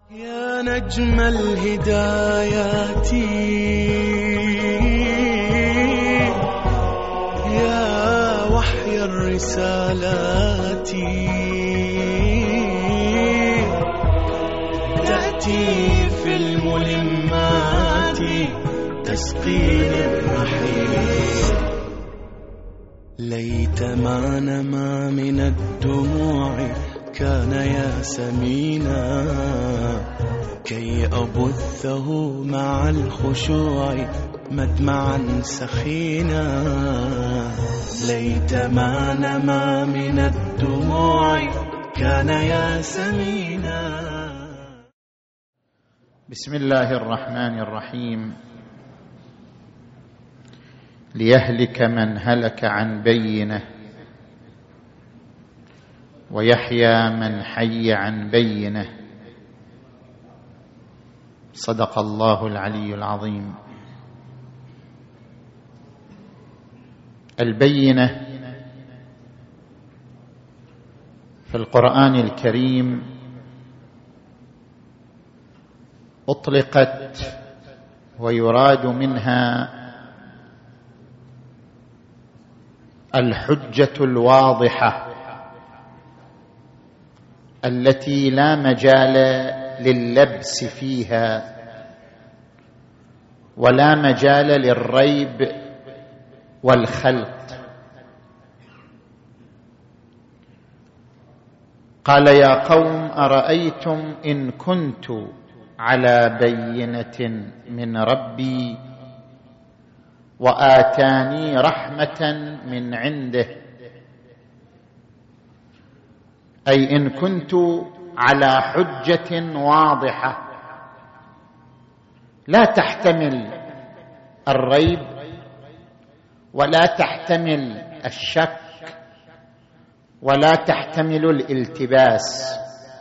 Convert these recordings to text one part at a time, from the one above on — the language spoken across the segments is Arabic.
يا نجم الهدايات، يا وحي الرسالات، تأتي في الملمات تسقيني الرحيل. ليت ما نما من الدموع كان يا سمينا، كي أبثه مع الخشوع مدمعا سخينا. ليت ما نما من الدموع كان يا سمينا. بسم الله الرحمن الرحيم. ليهلك من هلك عن بينه، ويحيى من حي عن بينه. صدق الله العلي العظيم. البينة في القرآن الكريم أطلقت ويراد منها الحجة الواضحة التي لا مجال لللبس فيها ولا مجال للريب والخلط. قال: يا قوم أرأيتم إن كنت على بينة من ربي وآتاني رحمة من عنده، أي إن كنت على حجة واضحة لا تحتمل الريب ولا تحتمل الشك ولا تحتمل الالتباس.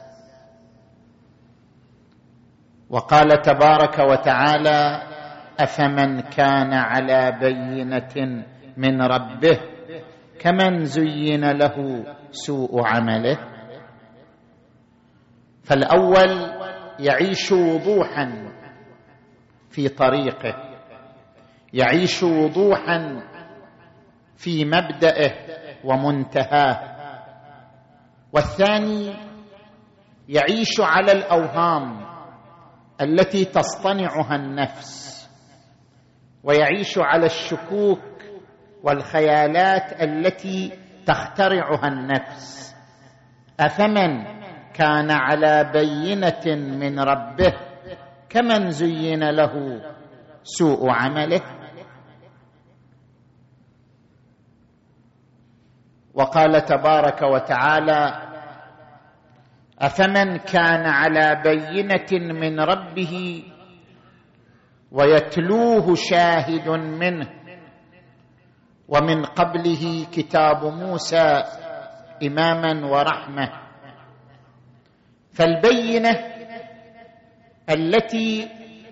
وقال تبارك وتعالى: أفمن كان على بينة من ربه كمن زين له سوء عمله. فالأول يعيش وضوحا في طريقه، يعيش وضوحا في مبدأه ومنتهاه، والثاني يعيش على الأوهام التي تصطنعها النفس، ويعيش على الشكوك والخيالات التي تخترعها النفس. أفمن كان على بينة من ربه كمن زين له سوء عمله. وقال تبارك وتعالى: أفمن كان على بينة من ربه ويتلوه شاهد منه ومن قبله كتاب موسى إماما ورحمة. فالبينة التي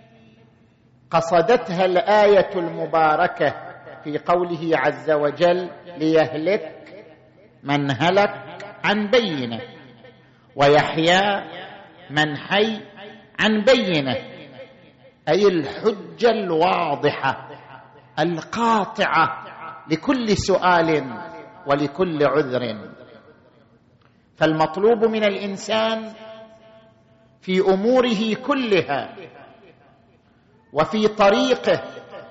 قصدتها الآية المباركة في قوله عز وجل: ليهلك من هلك عن بينة ويحيى من حي عن بينة، أي الحجة الواضحة القاطعة لكل سؤال ولكل عذر. فالمطلوب من الإنسان في أموره كلها وفي طريقه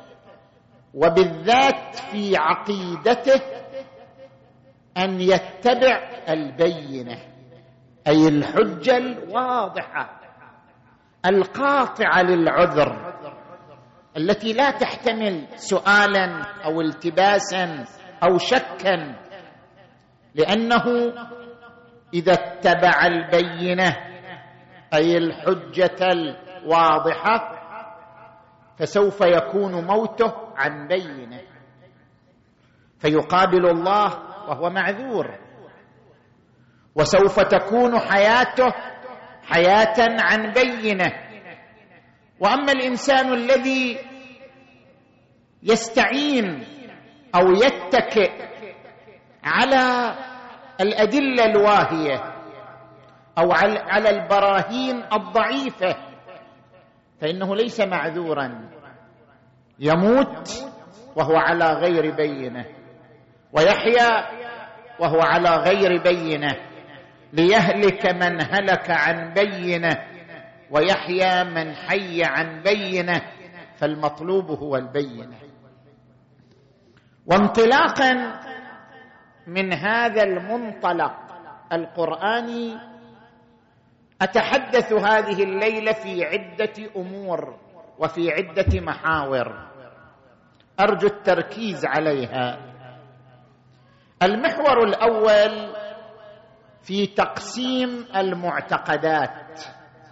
وبالذات في عقيدته أن يتبع البينة، أي الحجة الواضحة القاطعة للعذر، التي لا تحتمل سؤالا أو التباسا أو شكا، لأنه إذا اتبع البينة أي الحجة الواضحة فسوف يكون موته عن بينة، فيقابل الله وهو معذور، وسوف تكون حياته حياة عن بينة. وأما الإنسان الذي يستعين أو يتكئ على الأدلة الواهية أو على البراهين الضعيفة فإنه ليس معذورا، يموت وهو على غير بينة، ويحيا وهو على غير بينة، ليهلك من هلك عن بينة ويحيى من حي عن بينة، فالمطلوب هو البينة. وانطلاقا من هذا المنطلق القرآني أتحدث هذه الليلة في عدة أمور وفي عدة محاور أرجو التركيز عليها. المحور الأول في تقسيم المعتقدات.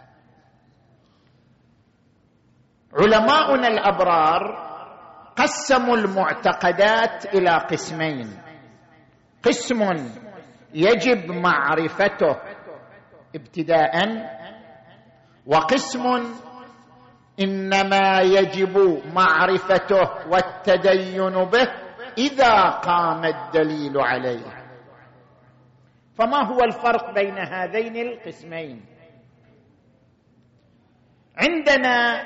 علماؤنا الأبرار قسموا المعتقدات إلى قسمين: قسم يجب معرفته ابتداء، وقسم إنما يجب معرفته والتدين به إذا قام الدليل عليه. فما هو الفرق بين هذين القسمين؟ عندنا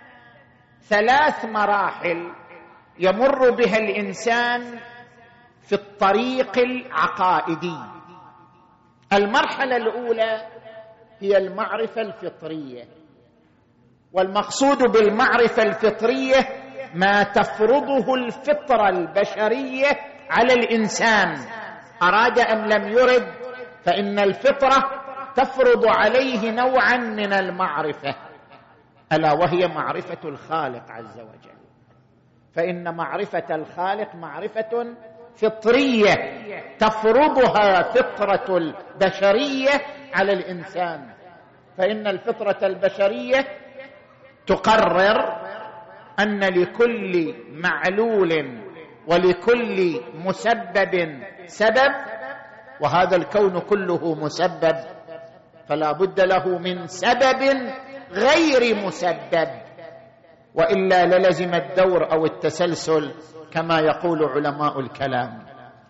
3 مراحل يمر بها الإنسان في الطريق العقائدي. المرحلة الأولى هي المعرفة الفطرية، والمقصود بالمعرفة الفطرية ما تفرضه الفطرة البشرية على الإنسان، أراد أم لم يرد، فإن الفطرة تفرض عليه نوعا من المعرفة، ألا وهي معرفة الخالق عز وجل. فإن معرفة الخالق معرفة فطرية تفرضها فطرة البشرية على الإنسان، فإن الفطرة البشرية تقرر أن لكل معلول ولكل مسبب سبب، وهذا الكون كله مسبب، فلا بد له من سبب غير مسبب، وإلا للزم الدور أو التسلسل كما يقول علماء الكلام.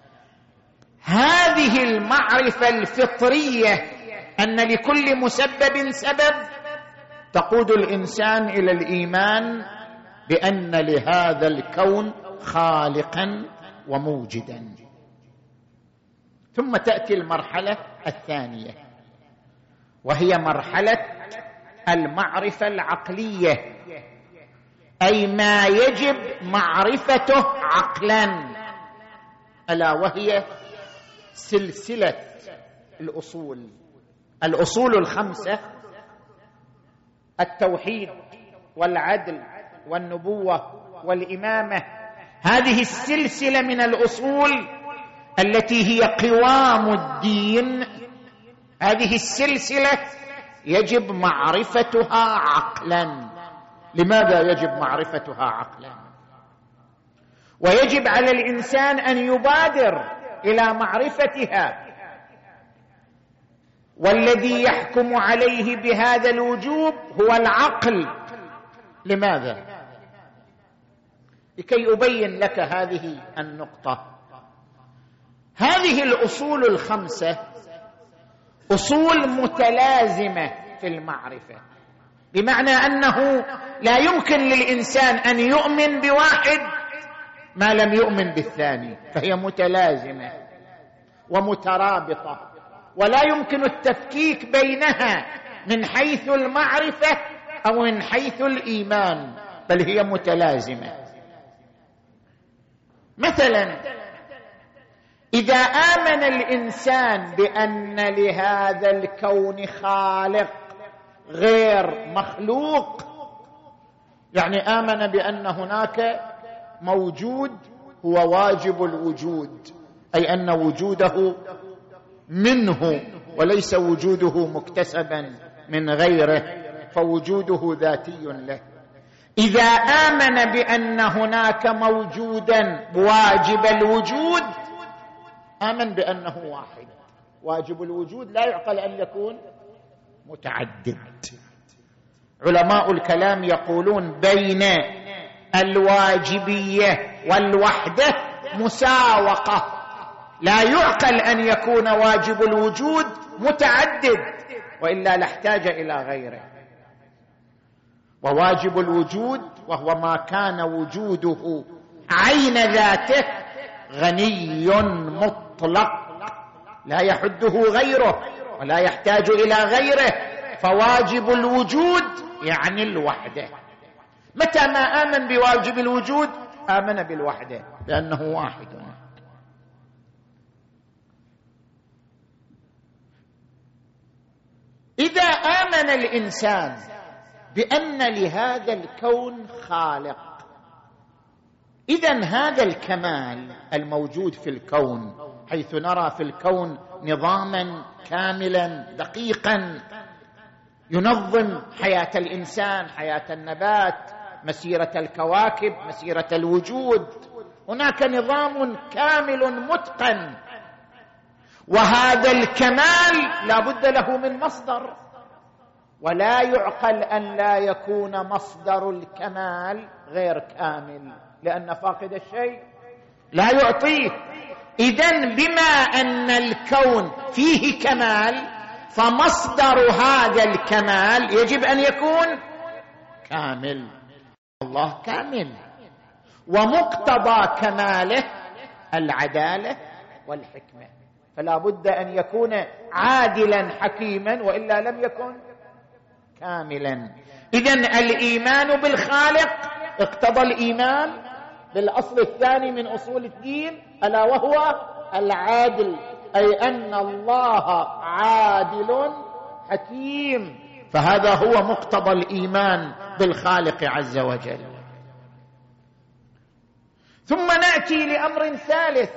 هذه المعرفة الفطرية أن لكل مسبب سبب تقود الإنسان إلى الإيمان بأن لهذا الكون خالقا وموجدا. ثم تأتي المرحلة الثانية، وهي مرحلة المعرفة العقلية، أي ما يجب معرفته عقلا، ألا وهي سلسلة الأصول 5: التوحيد والعدل والنبوة والإمامة. هذه السلسلة من الأصول التي هي قوام الدين، هذه السلسلة يجب معرفتها عقلا. لماذا يجب معرفتها عقلا؟ ويجب على الإنسان أن يبادر إلى معرفتها، والذي يحكم عليه بهذا الوجوب هو العقل. لماذا؟ لكي أبين لك هذه النقطة. هذه الأصول 5 أصول متلازمة في المعرفة، بمعنى أنه لا يمكن للإنسان أن يؤمن بواحد ما لم يؤمن بالثاني، فهي متلازمة ومترابطة، ولا يمكن التفكيك بينها من حيث المعرفة أو من حيث الإيمان، بل هي متلازمة. مثلا إذا آمن الإنسان بأن لهذا الكون خالق غير مخلوق، يعني آمن بأن هناك موجود هو واجب الوجود، أي أن وجوده منه وليس وجوده مكتسبا من غيره، فوجوده ذاتي له. إذا آمن بأن هناك موجودا واجب الوجود، آمن بأنه واحد. واجب الوجود لا يعقل أن يكون متعدد. علماء الكلام يقولون بين الواجبية والوحدة مساوقة، لا يعقل أن يكون واجب الوجود متعدد وإلا لاحتاج إلى غيره. وواجب الوجود وهو ما كان وجوده عين ذاته غني مطلق لا يحده غيره ولا يحتاج إلى غيره، فواجب الوجود يعني الوحدة. متى ما آمن بواجب الوجود آمن بالوحدة لأنه واحد. إذا آمن الإنسان بأن لهذا الكون خالق، إذن هذا الكمال الموجود في الكون، حيث نرى في الكون نظاما كاملا دقيقا ينظم حياة الإنسان، حياة النبات، مسيرة الكواكب، مسيرة الوجود، هناك نظام كامل متقن، وهذا الكمال لا بد له من مصدر، ولا يعقل أن لا يكون مصدر الكمال غير كامل، لأن فاقد الشيء لا يعطيه. إذن بما أن الكون فيه كمال فمصدر هذا الكمال يجب أن يكون كامل. الله كامل، ومقتضى كماله العدالة والحكمة، فلا بد أن يكون عادلا حكيما وإلا لم يكن كاملا. إذن الإيمان بالخالق اقتضى الإيمان بالأصل الثاني من أصول الدين، ألا وهو العادل، أي أن الله عادل حكيم، فهذا هو مقتضى الإيمان بالخالق عز وجل. ثم نأتي لأمر ثالث،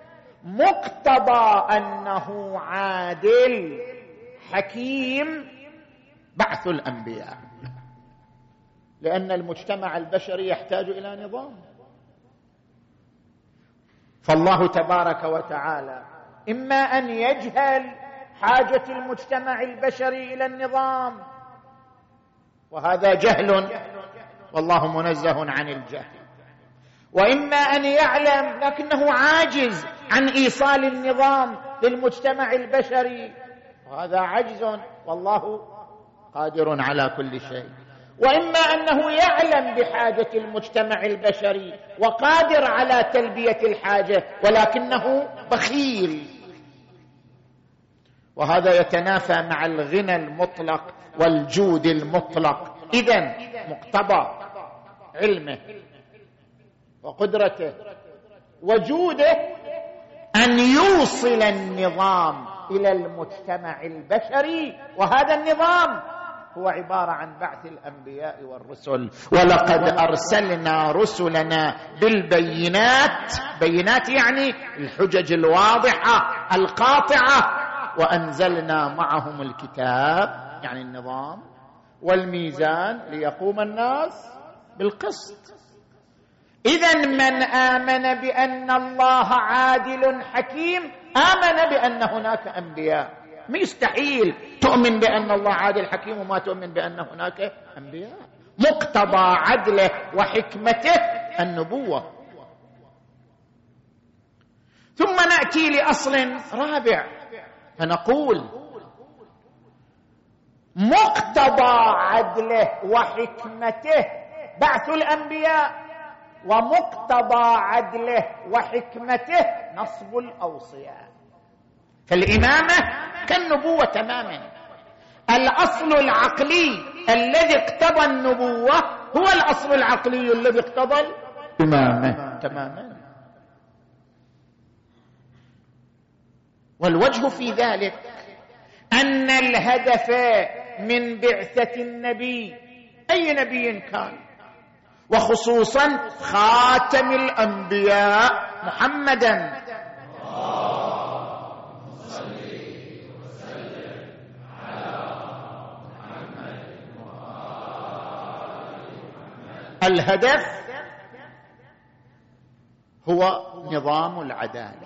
مقتضى أنه عادل حكيم بعث الأنبياء، لأن المجتمع البشري يحتاج إلى نظام، فالله تبارك وتعالى إما أن يجهل حاجة المجتمع البشري إلى النظام، وهذا جهل والله منزه عن الجهل، وإما أن يعلم لكنه عاجز عن إيصال النظام للمجتمع البشري، وهذا عجز والله قادر على كل شيء، وإما أنه يعلم بحاجة المجتمع البشري وقادر على تلبية الحاجة ولكنه بخيل، وهذا يتنافى مع الغنى المطلق والجود المطلق. إذن مقتضى علمه وقدرته وجوده أن يوصل النظام إلى المجتمع البشري، وهذا النظام هو عبارة عن بعث الأنبياء والرسل. ولقد أرسلنا رسلنا بالبينات، بينات يعني الحجج الواضحة القاطعة، وأنزلنا معهم الكتاب يعني النظام والميزان ليقوم الناس بالقسط. إذن من آمن بأن الله عادل حكيم آمن بأن هناك أنبياء. مستحيل تؤمن بأن الله عادل حكيم وما تؤمن بأن هناك أنبياء. مقتضى عدله وحكمته النبوة. ثم نأتي لأصل رابع فنقول مقتضى عدله وحكمته بعث الأنبياء، ومقتضى عدله وحكمته نصب الأوصياء. فالإمامة كالنبوة تماما. الأصل العقلي الذي اقتضى النبوة هو الأصل العقلي الذي اقتضى الإمامة تماما. والوجه في ذلك أن الهدف من بعثة النبي أي نبي كان، وخصوصا خاتم الأنبياء محمدا الهدف هو نظام العدالة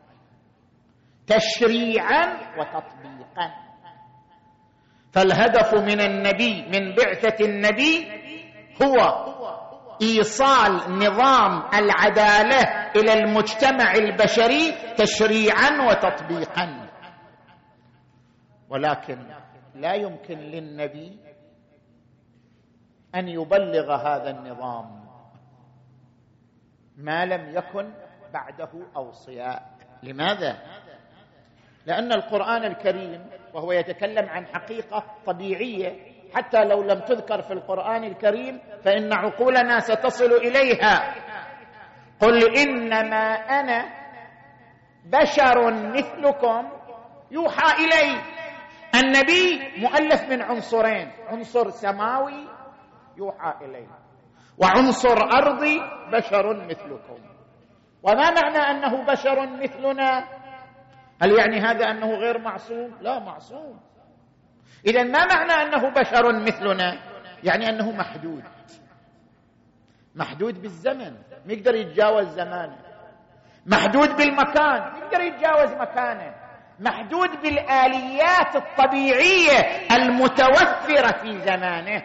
تشريعا وتطبيقا. فالهدف من النبي من بعثة النبي هو إيصال نظام العدالة إلى المجتمع البشري تشريعا وتطبيقا. ولكن لا يمكن للنبي أن يبلغ هذا النظام ما لم يكن بعده أوصياء. لماذا؟ لأن القرآن الكريم وهو يتكلم عن حقيقة طبيعية حتى لو لم تذكر في القرآن الكريم فإن عقولنا ستصل إليها. قل إنما أنا بشر مثلكم يوحى إلي. النبي مؤلف من عنصرين، عنصر سماوي يوحى إليه وعنصر أرضي بشر مثلكم. وما معنى أنه بشر مثلنا؟ هل يعني هذا أنه غير معصوم؟ لا، معصوم. إذن ما معنى أنه بشر مثلنا؟ يعني أنه محدود، محدود بالزمن، ما يقدر يتجاوز زمانه، محدود بالمكان، ما يقدر يتجاوز مكانه، محدود بالآليات الطبيعية المتوفرة في زمانه.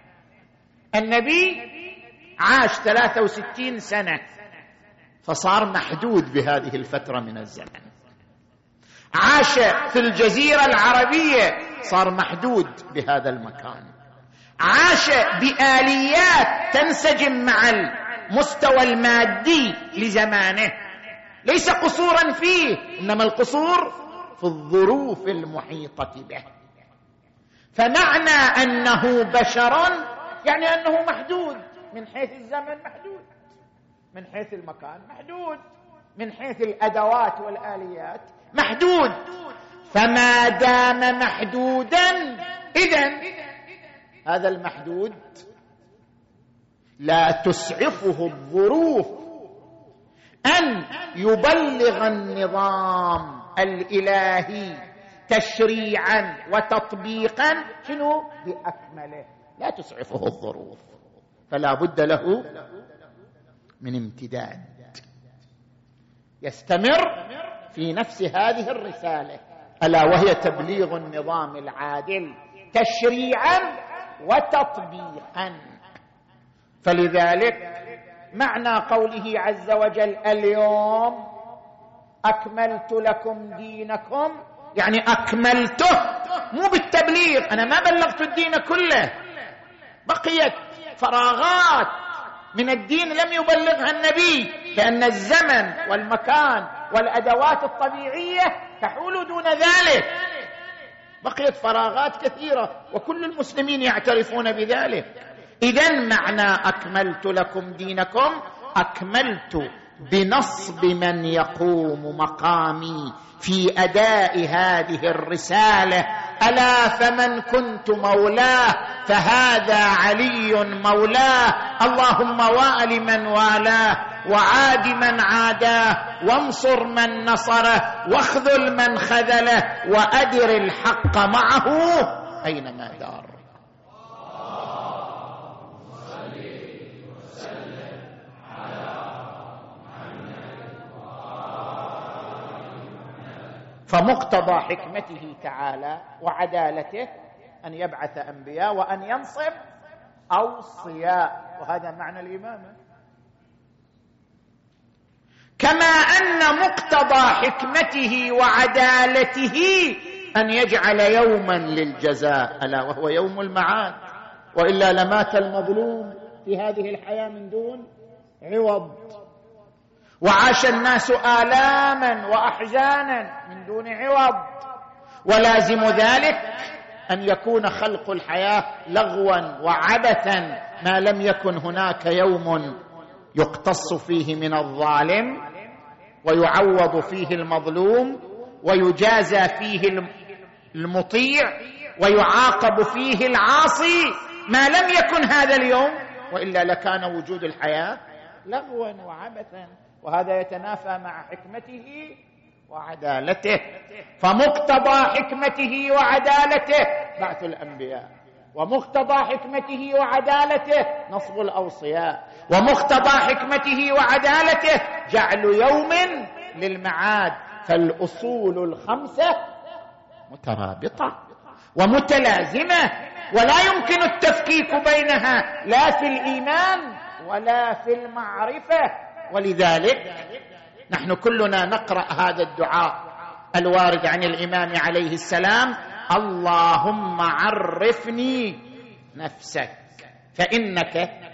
النبي عاش 63 سنة فصار محدود بهذه الفترة من الزمن. عاش في الجزيرة العربية صار محدود بهذا المكان. عاش بآليات تنسجم مع المستوى المادي لزمانه، ليس قصورا فيه، إنما القصور في الظروف المحيطة به. فمعنى أنه بشر يعني أنه محدود من حيث الزمن، محدود من حيث المكان، محدود من حيث الأدوات والآليات، محدود. فما دام محدودا إذن هذا المحدود لا تسعفه الظروف أن يبلغ النظام الإلهي تشريعا وتطبيقا شنو بأكمله، لا تسعفه الظروف، فلا بد له من امتداد يستمر في نفس هذه الرسالة، ألا وهي تبليغ النظام العادل تشريعا وتطبيقا. فلذلك معنى قوله عز وجل اليوم أكملت لكم دينكم، يعني أكملته، مو بالتبليغ، أنا ما بلغت الدين كله، بقيت فراغات من الدين لم يبلغها النبي، لأن الزمن والمكان والأدوات الطبيعية تحول دون ذلك، بقيت فراغات كثيرة وكل المسلمين يعترفون بذلك. إذن معنى أكملت لكم دينكم أكملت بنصب من يقوم مقامي في أداء هذه الرسالة. ألا فمن كنت مولاه فهذا علي مولاه، اللهم وال من والاه وعاد من عاداه وانصر من نصره واخذل من خذله وأدر الحق معه أينما دار. فمقتضى حكمته تعالى وعدالته أن يبعث أنبياء وأن ينصب أوصياء، وهذا معنى الإمامة. كما أن مقتضى حكمته وعدالته أن يجعل يوما للجزاء ألا وهو يوم المعاد، وإلا لمات المظلوم في هذه الحياة من دون عوض، وعاش الناس آلاما وأحزانا من دون عوض. ولازم ذلك أن يكون خلق الحياة لغوا وعبثا ما لم يكن هناك يوم يقتص فيه من الظالم ويعوض فيه المظلوم ويجازى فيه المطيع ويعاقب فيه العاصي، ما لم يكن هذا اليوم، وإلا لكان وجود الحياة لغوا وعبثا، وهذا يتنافى مع حكمته وعدالته. فمقتضى حكمته وعدالته بعث الأنبياء، ومقتضى حكمته وعدالته نصب الأوصياء، ومقتضى حكمته وعدالته جعل يوم للمعاد. فالأصول الخمسة مترابطة ومتلازمة ولا يمكن التفكيك بينها لا في الإيمان ولا في المعرفة. ولذلك نحن كلنا نقرأ هذا الدعاء الوارد عن الإمام عليه السلام: اللهم عرفني نفسك، فإنك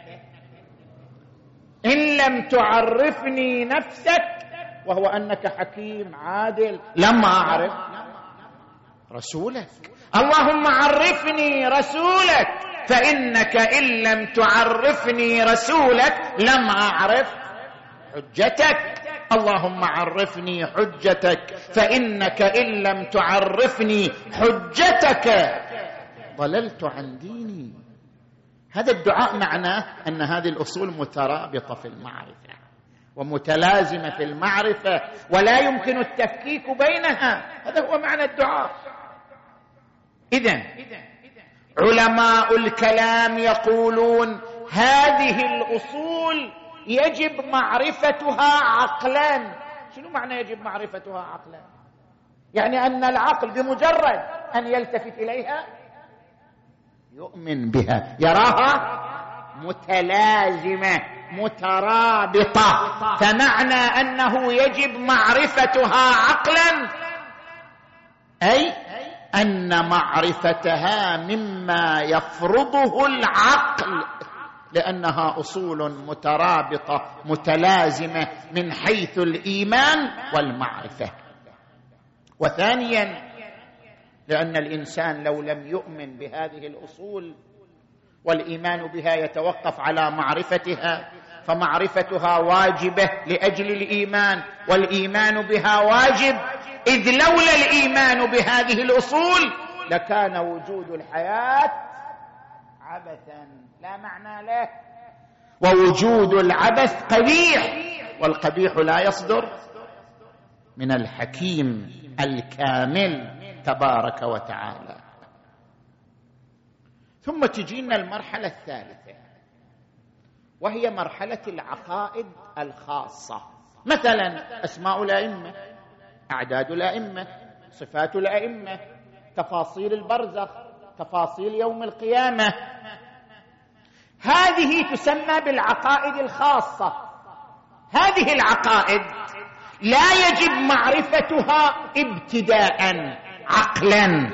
إن لم تعرفني نفسك، وهو أنك حكيم عادل، لما أعرف رسولك. اللهم عرفني رسولك، فإنك إن لم تعرفني رسولك لم أعرف حجتك. اللهم عرفني حجتك، فإنك إن لم تعرفني حجتك ضللت عن ديني. هذا الدعاء معناه أن هذه الأصول مترابطة في المعرفة ومتلازمة في المعرفة، ولا يمكن التفكيك بينها. هذا هو معنى الدعاء. إذن علماء الكلام يقولون هذه الأصول يجب معرفتها عقلا. شنو معنى يجب معرفتها عقلا؟ يعني أن العقل بمجرد أن يلتفت إليها يؤمن بها، يراها متلازمة مترابطة. فمعنى أنه يجب معرفتها عقلا أي أن معرفتها مما يفرضه العقل، لأنها أصول مترابطة متلازمة من حيث الإيمان والمعرفة. وثانيا لأن الإنسان لو لم يؤمن بهذه الأصول والإيمان بها يتوقف على معرفتها، فمعرفتها واجبة لأجل الإيمان، والإيمان بها واجب، إذ لولا الإيمان بهذه الأصول لكان وجود الحياة عبثا لا معنى له، ووجود العبث قبيح، والقبيح لا يصدر من الحكيم الكامل تبارك وتعالى. ثم تجينا المرحلة الثالثة، وهي مرحلة العقائد الخاصة، مثلا أسماء الأئمة، أعداد الأئمة، صفات الأئمة، تفاصيل البرزخ، تفاصيل يوم القيامة. هذه تسمى بالعقائد الخاصة. هذه العقائد لا يجب معرفتها ابتداء عقلا،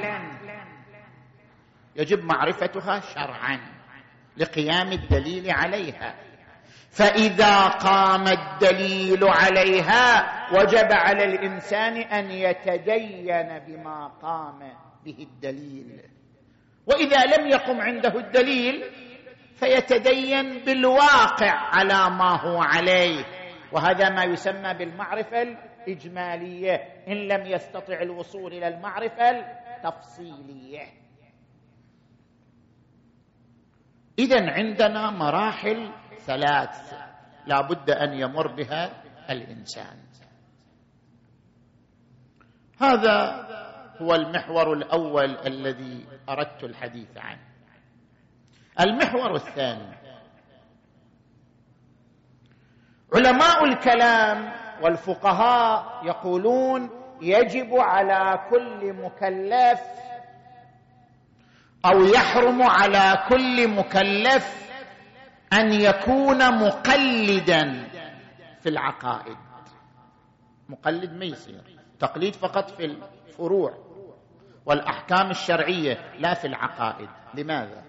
يجب معرفتها شرعا لقيام الدليل عليها. فإذا قام الدليل عليها وجب على الإنسان أن يتدين بما قام به الدليل، وإذا لم يقم عنده الدليل فيتدين بالواقع على ما هو عليه، وهذا ما يسمى بالمعرفة الإجمالية إن لم يستطع الوصول إلى المعرفة التفصيلية. إذن عندنا مراحل ثلاث لا بد أن يمر بها الإنسان. هذا هو المحور الأول الذي أردت الحديث عنه. المحور الثاني، علماء الكلام والفقهاء يقولون يجب على كل مكلف أو يحرم على كل مكلف أن يكون مقلدا في العقائد. مقلد ما يصير تقليد فقط في الفروع والأحكام الشرعية، لا في العقائد. لماذا؟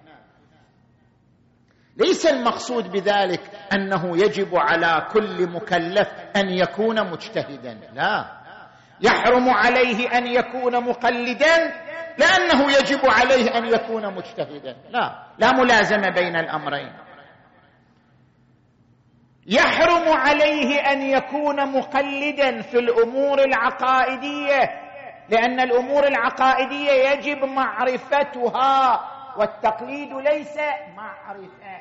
ليس المقصود بذلك أنه يجب على كل مكلف أن يكون مجتهدا، لا، يحرم عليه أن يكون مقلدا لأنه يجب عليه أن يكون مجتهدا، لا ملازمة بين الأمرين. يحرم عليه أن يكون مقلدا في الأمور العقائدية، لأن الأمور العقائدية يجب معرفتها، والتقليد ليس معرفة،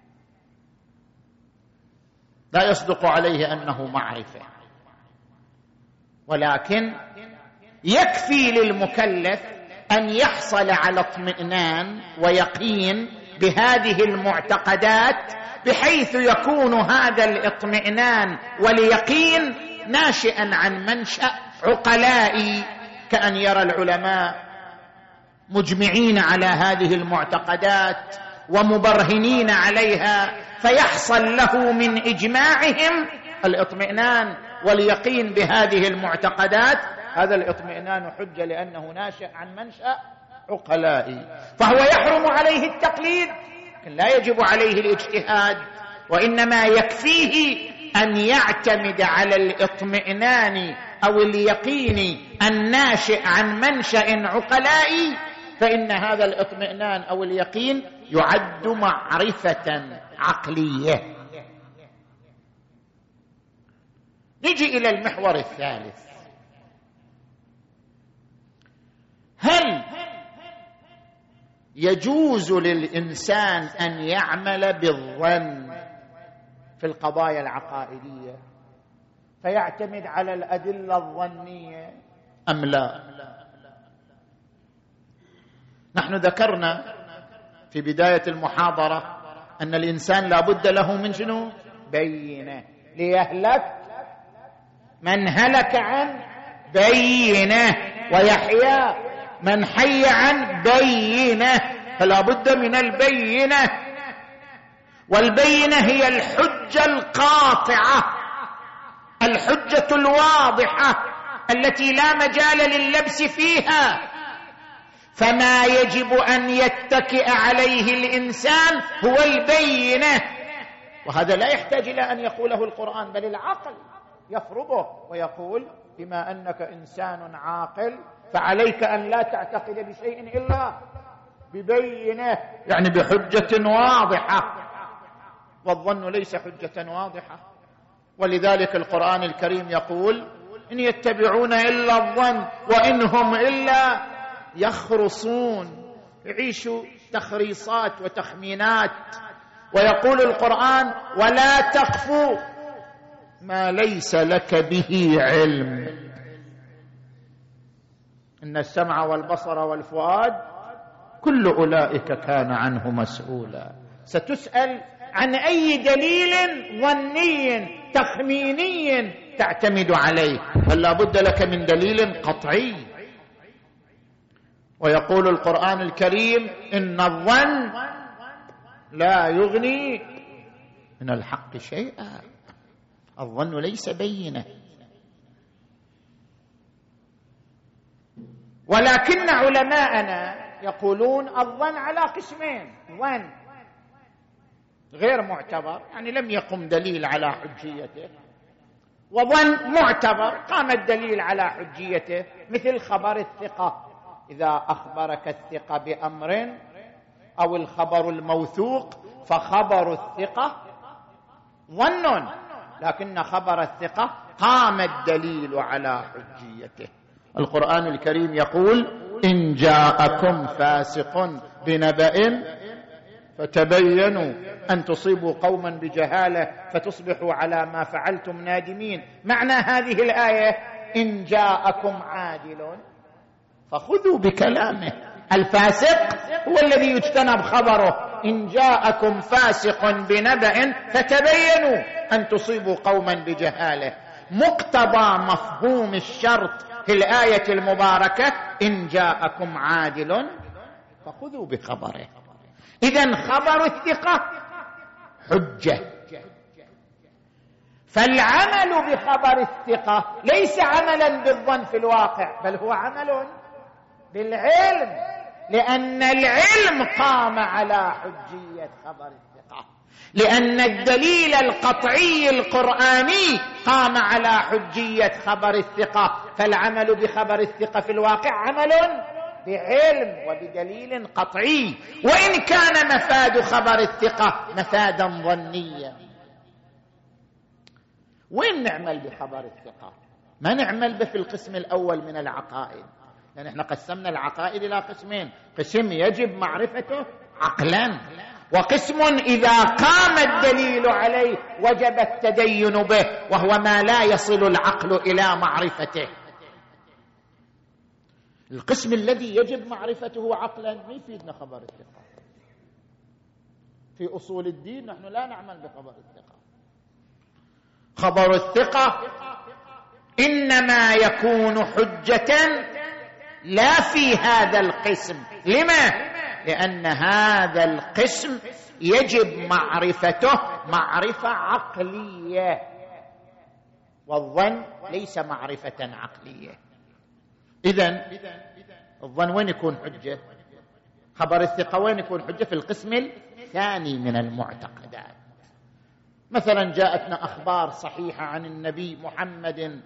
لا يصدق عليه أنه معرفة. ولكن يكفي للمكلف أن يحصل على اطمئنان ويقين بهذه المعتقدات، بحيث يكون هذا الاطمئنان واليقين ناشئا عن منشأ عقلائي، كأن يرى العلماء مجمعين على هذه المعتقدات ومبرهنين عليها، فيحصل له من إجماعهم الاطمئنان واليقين بهذه المعتقدات. هذا الاطمئنان حجة لأنه ناشئ عن منشأ عقلائي، فهو يحرم عليه التقليد لكن لا يجب عليه الاجتهاد، وإنما يكفيه أن يعتمد على الاطمئنان أو اليقين الناشئ عن منشأ عقلائي، فإن هذا الاطمئنان أو اليقين يعد معرفة عقلية. نجي إلى المحور الثالث، هل يجوز للإنسان أن يعمل بالظن في القضايا العقائدية فيعتمد على الأدلة الظنية أم لا؟ نحن ذكرنا في بداية المحاضرة أن الإنسان لا بد له من شنو؟ بينة، ليهلك من هلك عن بينة ويحيى من حي عن بينة، فلا بد من البينة، والبينة هي الحجة القاطعة، الحجة الواضحة التي لا مجال لللبس فيها، فما يجب أن يتكئ عليه الإنسان هو البينة، وهذا لا يحتاج إلى أن يقوله القرآن، بل العقل يفرضه ويقول بما أنك إنسان عاقل فعليك أن لا تعتقد بشيء إلا ببينة، يعني بحجة واضحة، والظن ليس حجة واضحة. ولذلك القرآن الكريم يقول إن يتبعون إلا الظن وإن هم إلا يخرصون، يعيشوا تخريصات وتخمينات. ويقول القرآن ولا تقف ما ليس لك به علم، إن السمع والبصر والفؤاد كل أولئك كان عنه مسؤولا، ستسأل عن أي دليل ظني تخميني تعتمد عليه، بل لا بد لك من دليل قطعي. ويقول القرآن الكريم إن الظن لا يغني من الحق شيئا، الظن ليس بينة. ولكن علماءنا يقولون الظن على قسمين، ظن غير معتبر يعني لم يقم دليل على حجيته، وظن معتبر قام الدليل على حجيته، مثل خبر الثقة، إذا أخبرك الثقة بأمر أو الخبر الموثوق فخبر الثقة ظن، لكن خبر الثقة قام الدليل على حجيته. القرآن الكريم يقول إن جاءكم فاسق بنبأ فتبينوا أن تصيبوا قوما بجهالة فتصبحوا على ما فعلتم نادمين. معنى هذه الآية إن جاءكم عادل فخذوا بكلامه، الفاسق هو الذي يجتنب خبره، إن جاءكم فاسق بنبأ فتبينوا أن تصيبوا قوما بجهالة. مقتضى مفهوم الشرط في الآية المباركة إن جاءكم عادل فخذوا بخبره، إذن خبر الثقة حجة، فالعمل بخبر الثقة ليس عملا بالظن في الواقع، بل هو عمل بالعلم، لأن العلم قام على حجية خبر الثقة، لأن الدليل القطعي القرآني قام على حجية خبر الثقة، فالعمل بخبر الثقة في الواقع عمل بعلم وبدليل قطعي، وإن كان مفاد خبر الثقة مفادا ظنيا. وين نعمل بخبر الثقة؟ ما نعمل به في القسم الأول من العقائد، يعني احنا قسمنا العقائد إلى قسمين، قسم يجب معرفته عقلا، وقسم إذا قام الدليل عليه وجب التدين به، وهو ما لا يصل العقل إلى معرفته. القسم الذي يجب معرفته عقلا ما يفيدنا خبر الثقة. في أصول الدين نحن لا نعمل بخبر الثقة، خبر الثقة إنما يكون حجة لا في هذا القسم. لما؟ لأن هذا القسم يجب معرفته معرفة عقلية، والظن ليس معرفة عقلية. إذن الظن وين يكون حجة؟ خبر الثقة وين يكون حجة؟ في القسم الثاني من المعتقدات. مثلا جاءتنا أخبار صحيحة عن النبي محمد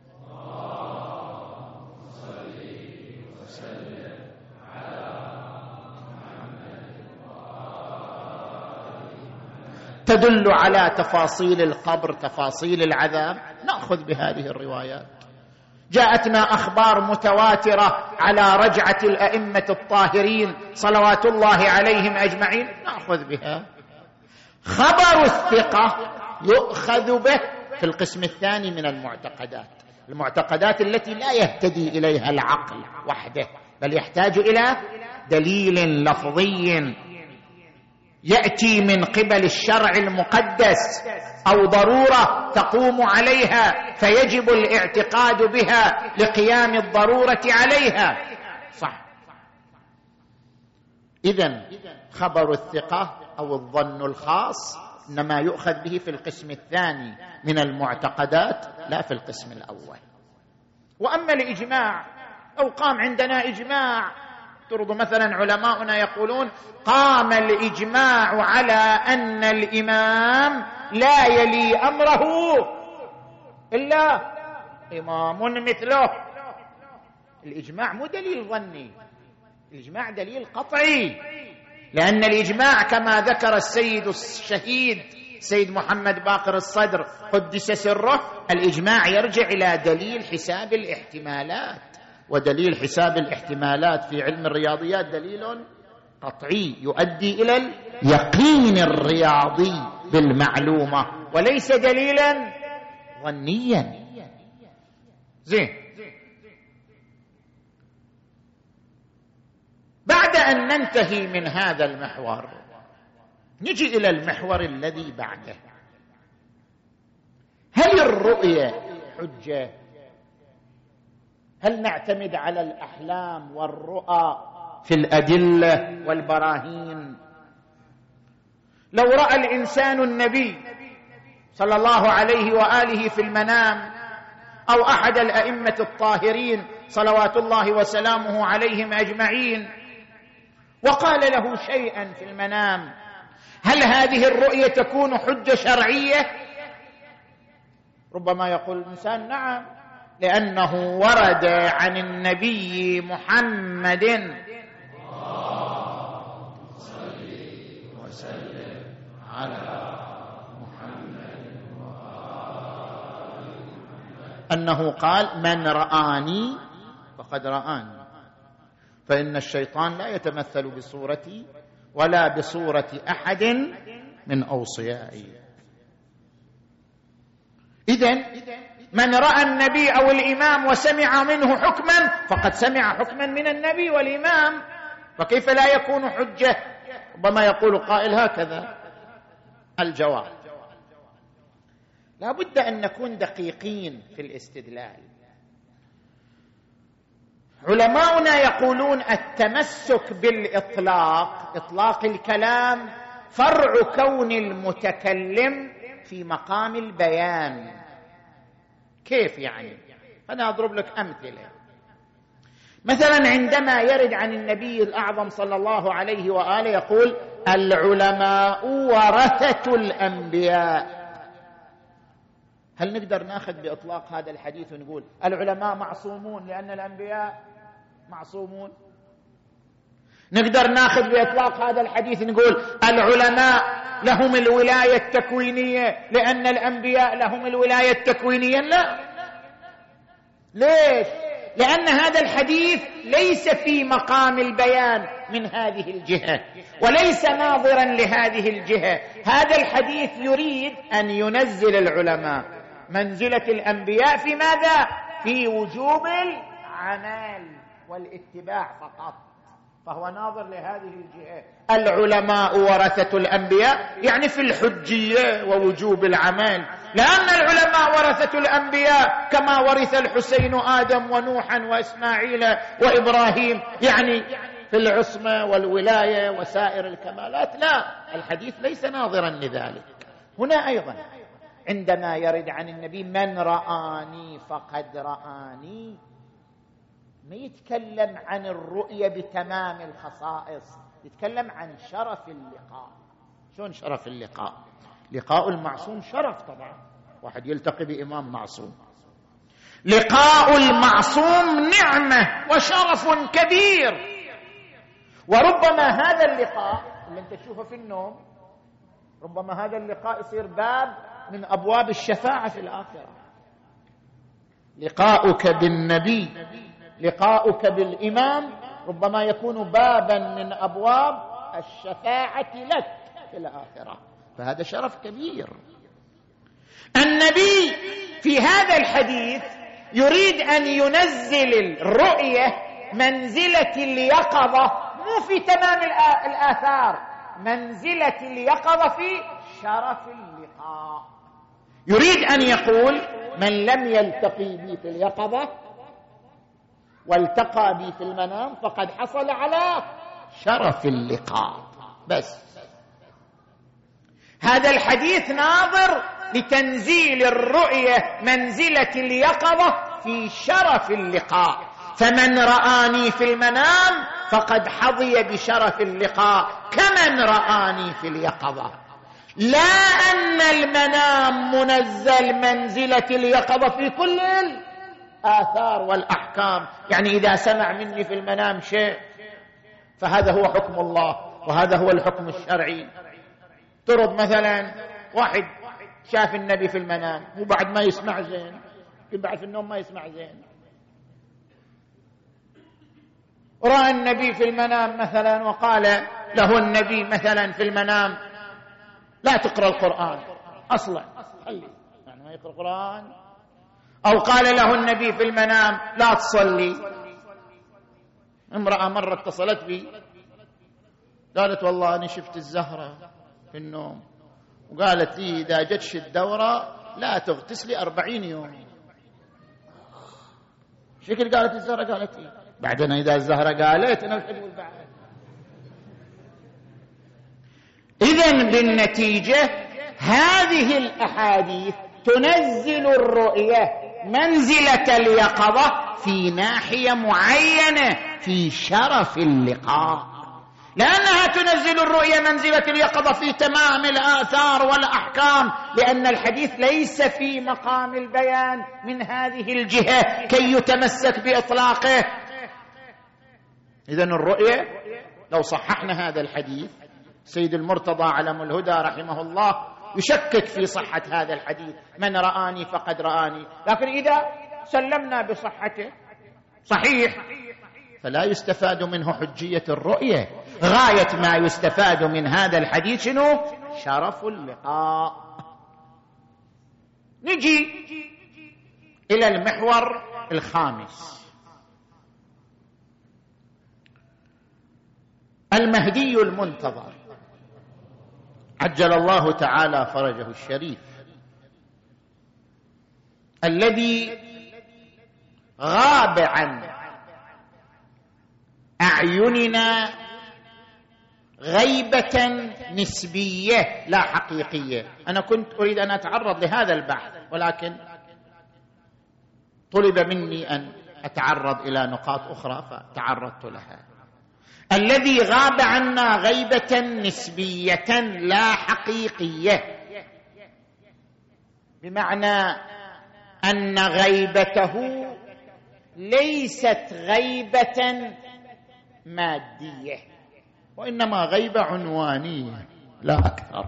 تدل على تفاصيل القبر، تفاصيل العذاب، نأخذ بهذه الروايات. جاءتنا أخبار متواترة على رجعة الأئمة الطاهرين صلوات الله عليهم أجمعين، نأخذ بها. خبر الثقة يؤخذ به في القسم الثاني من المعتقدات، المعتقدات التي لا يهتدي إليها العقل وحده، بل يحتاج إلى دليل لفظي يأتي من قبل الشرع المقدس أو ضرورة تقوم عليها فيجب الاعتقاد بها لقيام الضرورة عليها. صح. إذن خبر الثقة أو الظن الخاص إنما يؤخذ به في القسم الثاني من المعتقدات، لا في القسم الأول. وأما الإجماع، أو قام عندنا إجماع، ترضى مثلا علماؤنا يقولون قام الإجماع على أن الإمام لا يلي أمره إلا إمام مثله. الإجماع مو دليل ظني، الإجماع دليل قطعي، لأن الإجماع كما ذكر السيد الشهيد سيد محمد باقر الصدر قدس سره، الإجماع يرجع إلى دليل حساب الاحتمالات، ودليل حساب الاحتمالات في علم الرياضيات دليل قطعي يؤدي إلى اليقين الرياضي بالمعلومة وليس دليلا ظنيا. زين. بعد أن ننتهي من هذا المحور نجي إلى المحور الذي بعده. هل الرؤية حجة؟ هل نعتمد على الأحلام والرؤى في الأدلة والبراهين؟ لو رأى الإنسان النبي صلى الله عليه وآله في المنام، أو أحد الأئمة الطاهرين صلوات الله وسلامه عليهم أجمعين، وقال له شيئا في المنام، هل هذه الرؤية تكون حجة شرعية؟ ربما يقول الإنسان نعم، لأنه ورد عن النبي محمد وسلم على محمد أنه قال من رآني فقد رآني، فإن الشيطان لا يتمثل بصورتي ولا بصورة أحد من أوصيائي. إذن من رأى النبي أو الإمام وسمع منه حكما فقد سمع حكما من النبي والإمام، فكيف لا يكون حجة؟ ربما يقول قائل هكذا. الجواب لا بد أن نكون دقيقين في الاستدلال. علماؤنا يقولون التمسك بالإطلاق، إطلاق الكلام، فرع كون المتكلم في مقام البيان. كيف يعني؟ أنا أضرب لك أمثلة. مثلا عندما يرد عن النبي الأعظم صلى الله عليه وآله يقول العلماء ورثة الأنبياء، هل نقدر ناخذ بإطلاق هذا الحديث ونقول العلماء معصومون لأن الأنبياء معصومون؟ نقدر ناخذ بإطلاق هذا الحديث نقول العلماء لهم الولاية التكوينية لأن الأنبياء لهم الولاية التكوينية؟ لا. ليش؟ لأن هذا الحديث ليس في مقام البيان من هذه الجهة وليس ناظرا لهذه الجهة. هذا الحديث يريد أن ينزل العلماء منزلة الأنبياء في ماذا؟ في وجوب العمل والاتباع فقط، فهو ناظر لهذه الجهة. العلماء ورثة الأنبياء يعني في الحجية ووجوب العمل، لأن العلماء ورثة الأنبياء كما ورث الحسين آدم ونوحا وإسماعيل وإبراهيم، يعني في العصمة والولاية وسائر الكمالات. لا، الحديث ليس ناظرا لذلك. هنا أيضا عندما يرد عن النبي من رآني فقد رآني، ما يتكلم عن الرؤية بتمام الخصائص، يتكلم عن شرف اللقاء. شلون شرف اللقاء؟ لقاء المعصوم شرف طبعا، واحد يلتقي بإمام معصوم، لقاء المعصوم نعمة وشرف كبير. وربما هذا اللقاء اللي انت تشوفه في النوم، ربما هذا اللقاء يصير باب من أبواب الشفاعة في الآخرة. لقاؤك بالنبي، لقاؤك بالإمام ربما يكون بابا من أبواب الشفاعة لك في الآخرة، فهذا شرف كبير. النبي في هذا الحديث يريد أن ينزل الرؤية منزلة اليقظة، مو في تمام الآثار، منزلة اليقظة في شرف اللقاء. يريد أن يقول من لم يلتقي بي في اليقظة والتقى بي في المنام فقد حصل على شرف اللقاء. بس هذا الحديث ناظر لتنزيل الرؤية منزلة اليقظة في شرف اللقاء. فمن رآني في المنام فقد حظي بشرف اللقاء كمن رآني في اليقظة. لا أن المنام منزل منزلة اليقظة في كل الآثار والأحكام، يعني إذا سمع مني في المنام شيء فهذا هو حكم الله وهذا هو الحكم الشرعي. ترد مثلا واحد شاف النبي في المنام وبعد ما يسمع زين، بعد في النوم ما يسمع زين، رأى النبي في المنام مثلا وقال له النبي مثلا في المنام لا تقرأ القرآن أصلا، خلي يعني ما يقرأ القرآن، أو قال له النبي في المنام لا تصلي. امرأة مرة اتصلت بي قالت والله أنا شفت الزهرة في النوم وقالت لي إذا جتش الدورة لا تغتسلي 40 يوم. شكل قالت الزهرة؟ قالت لي بعدين إذا الزهرة قالت أنا أقول بعد. إذن بالنتيجة هذه الأحاديث تنزل الرؤية منزلة اليقظة في ناحية معينة في شرف اللقاء، لأنها تنزل الرؤية منزلة اليقظة في تمام الآثار والأحكام، لأن الحديث ليس في مقام البيان من هذه الجهة كي يتمسك بإطلاقه. إذن الرؤية لو صححنا هذا الحديث، سيد المرتضى علم الهدى رحمه الله يشكك في صحة هذا الحديث من رآني فقد رآني، لكن إذا سلمنا بصحته صحيح فلا يستفاد منه حجية الرؤية. غاية ما يستفاد من هذا الحديث شنو؟ شرف اللقاء. نجي إلى المحور الخامس، المهدي المنتظر عجل الله تعالى فرجه الشريف، الذي غاب عن أعيننا غيبة نسبية لا حقيقية. أنا كنت أريد أن أتعرض لهذا البحث ولكن طلب مني أن أتعرض إلى نقاط أخرى فتعرضت لها. الذي غاب عنا غيبة نسبية لا حقيقية، بمعنى أن غيبته ليست غيبة مادية وإنما غيبة عنوانية لا أكثر.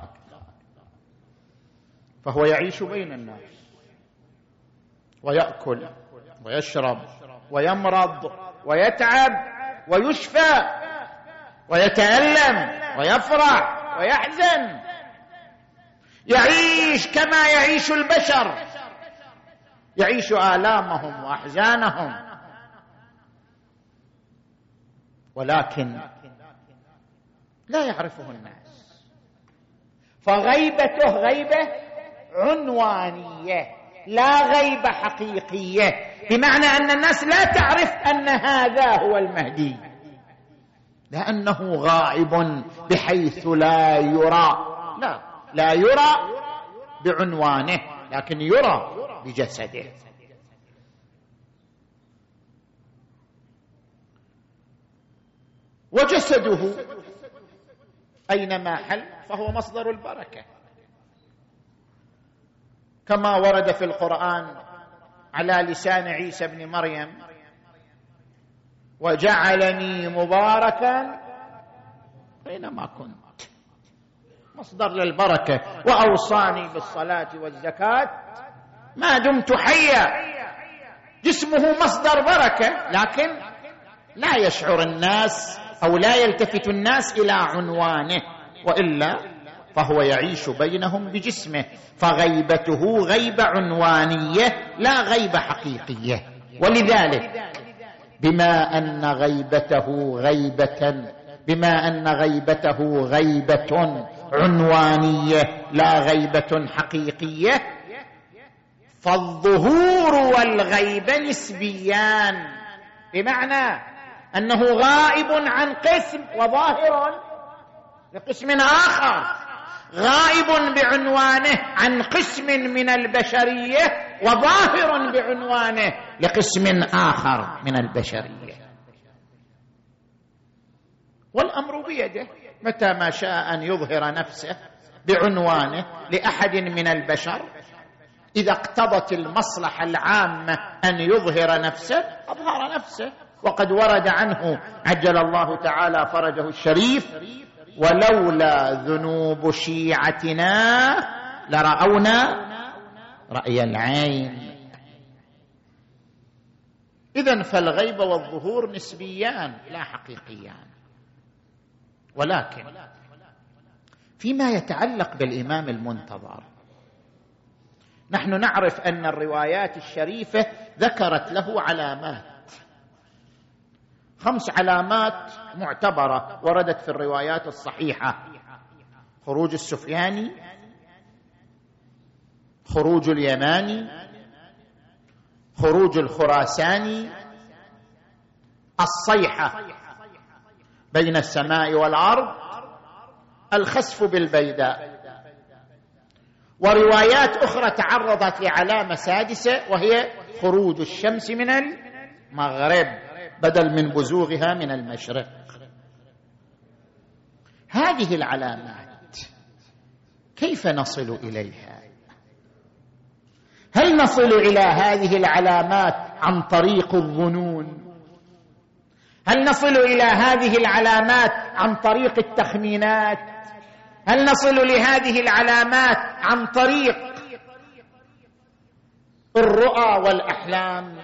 فهو يعيش بين الناس ويأكل ويشرب ويمرض ويتعب ويشفى ويتألم ويفرح ويحزن، يعيش كما يعيش البشر، يعيش آلامهم وأحزانهم، ولكن لا يعرفه الناس. فغيبته غيبة عنوانية لا غيبة حقيقية، بمعنى أن الناس لا تعرف أن هذا هو المهدي، لأنه غائب بحيث لا يرى. لا يرى بعنوانه لكن يرى بجسده. وجسده أينما حل فهو مصدر البركة، كما ورد في القرآن على لسان عيسى بن مريم: وجعلني مباركا أينما كنت، مصدر للبركة. وأوصاني بالصلاة والزكاة ما دمت حيا. جسمه مصدر بركة، لكن لا يشعر الناس أو لا يلتفت الناس إلى عنوانه، وإلا فهو يعيش بينهم بجسمه، فغيبته غيبة عنوانية لا غيبة حقيقية. ولذلك بما أن غيبته غيبة عنوانية لا غيبة حقيقية، فالظهور والغيبة نسبيان، بمعنى أنه غائب عن قسم وظاهر لقسم آخر، غائب بعنوانه عن قسم من البشرية وظاهر بعنوانه لقسم آخر من البشرية. والأمر بيده، متى ما شاء أن يظهر نفسه بعنوانه لأحد من البشر، إذا اقتضت المصلحة العامة أن يظهر نفسه أظهر نفسه. وقد ورد عنه عجل الله تعالى فرجه الشريف: ولولا ذنوب شيعتنا لرأونا رأي العين. إذن فالغيب والظهور نسبيان لا حقيقيان. ولكن فيما يتعلق بالإمام المنتظر، نحن نعرف أن الروايات الشريفة ذكرت له علامات، 5 علامات معتبرة وردت في الروايات الصحيحة: خروج السفياني، خروج اليماني، خروج الخراساني، الصيحة بين السماء والأرض، الخسف بالبيداء. وروايات أخرى تعرضت لعلامة سادسة وهي خروج الشمس من المغرب بدل من بزوغها من المشرق. هذه العلامات كيف نصل إليها؟ هل نصل إلى هذه العلامات عن طريق الظنون؟ هل نصل إلى هذه العلامات عن طريق التخمينات؟ هل نصل لهذه العلامات عن طريق الرؤى والأحلام،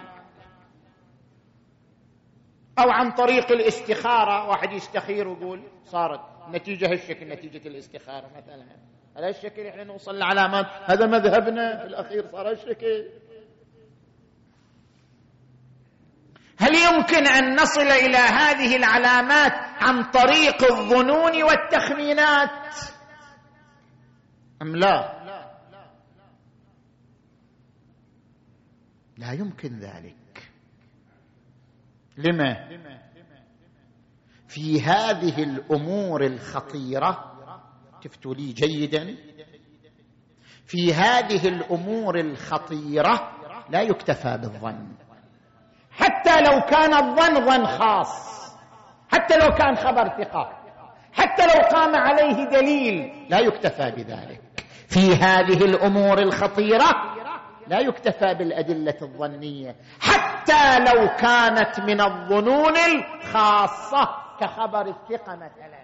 أو عن طريق الاستخارة؟ واحد يستخير ويقول صارت نتيجة هالشكل، نتيجة الاستخارة مثلا، على الشكل احنا نوصل لعلامات، هذا مذهبنا في الأخير صار هالشكل. هل يمكن أن نصل إلى هذه العلامات عن طريق الظنون والتخمينات أم لا؟ لا يمكن ذلك. لما؟ في هذه الأمور الخطيرة، تفتوا لي جيدا، في هذه الأمور الخطيرة لا يكتفى بالظن، حتى لو كان الظن ظن خاص، حتى لو كان خبر ثقة، حتى لو قام عليه دليل، لا يكتفى بذلك. في هذه الأمور الخطيرة لا يكتفى بالأدلة الظنية، حتى لو كانت من الظنون الخاصة كخبر الثقة مثلا.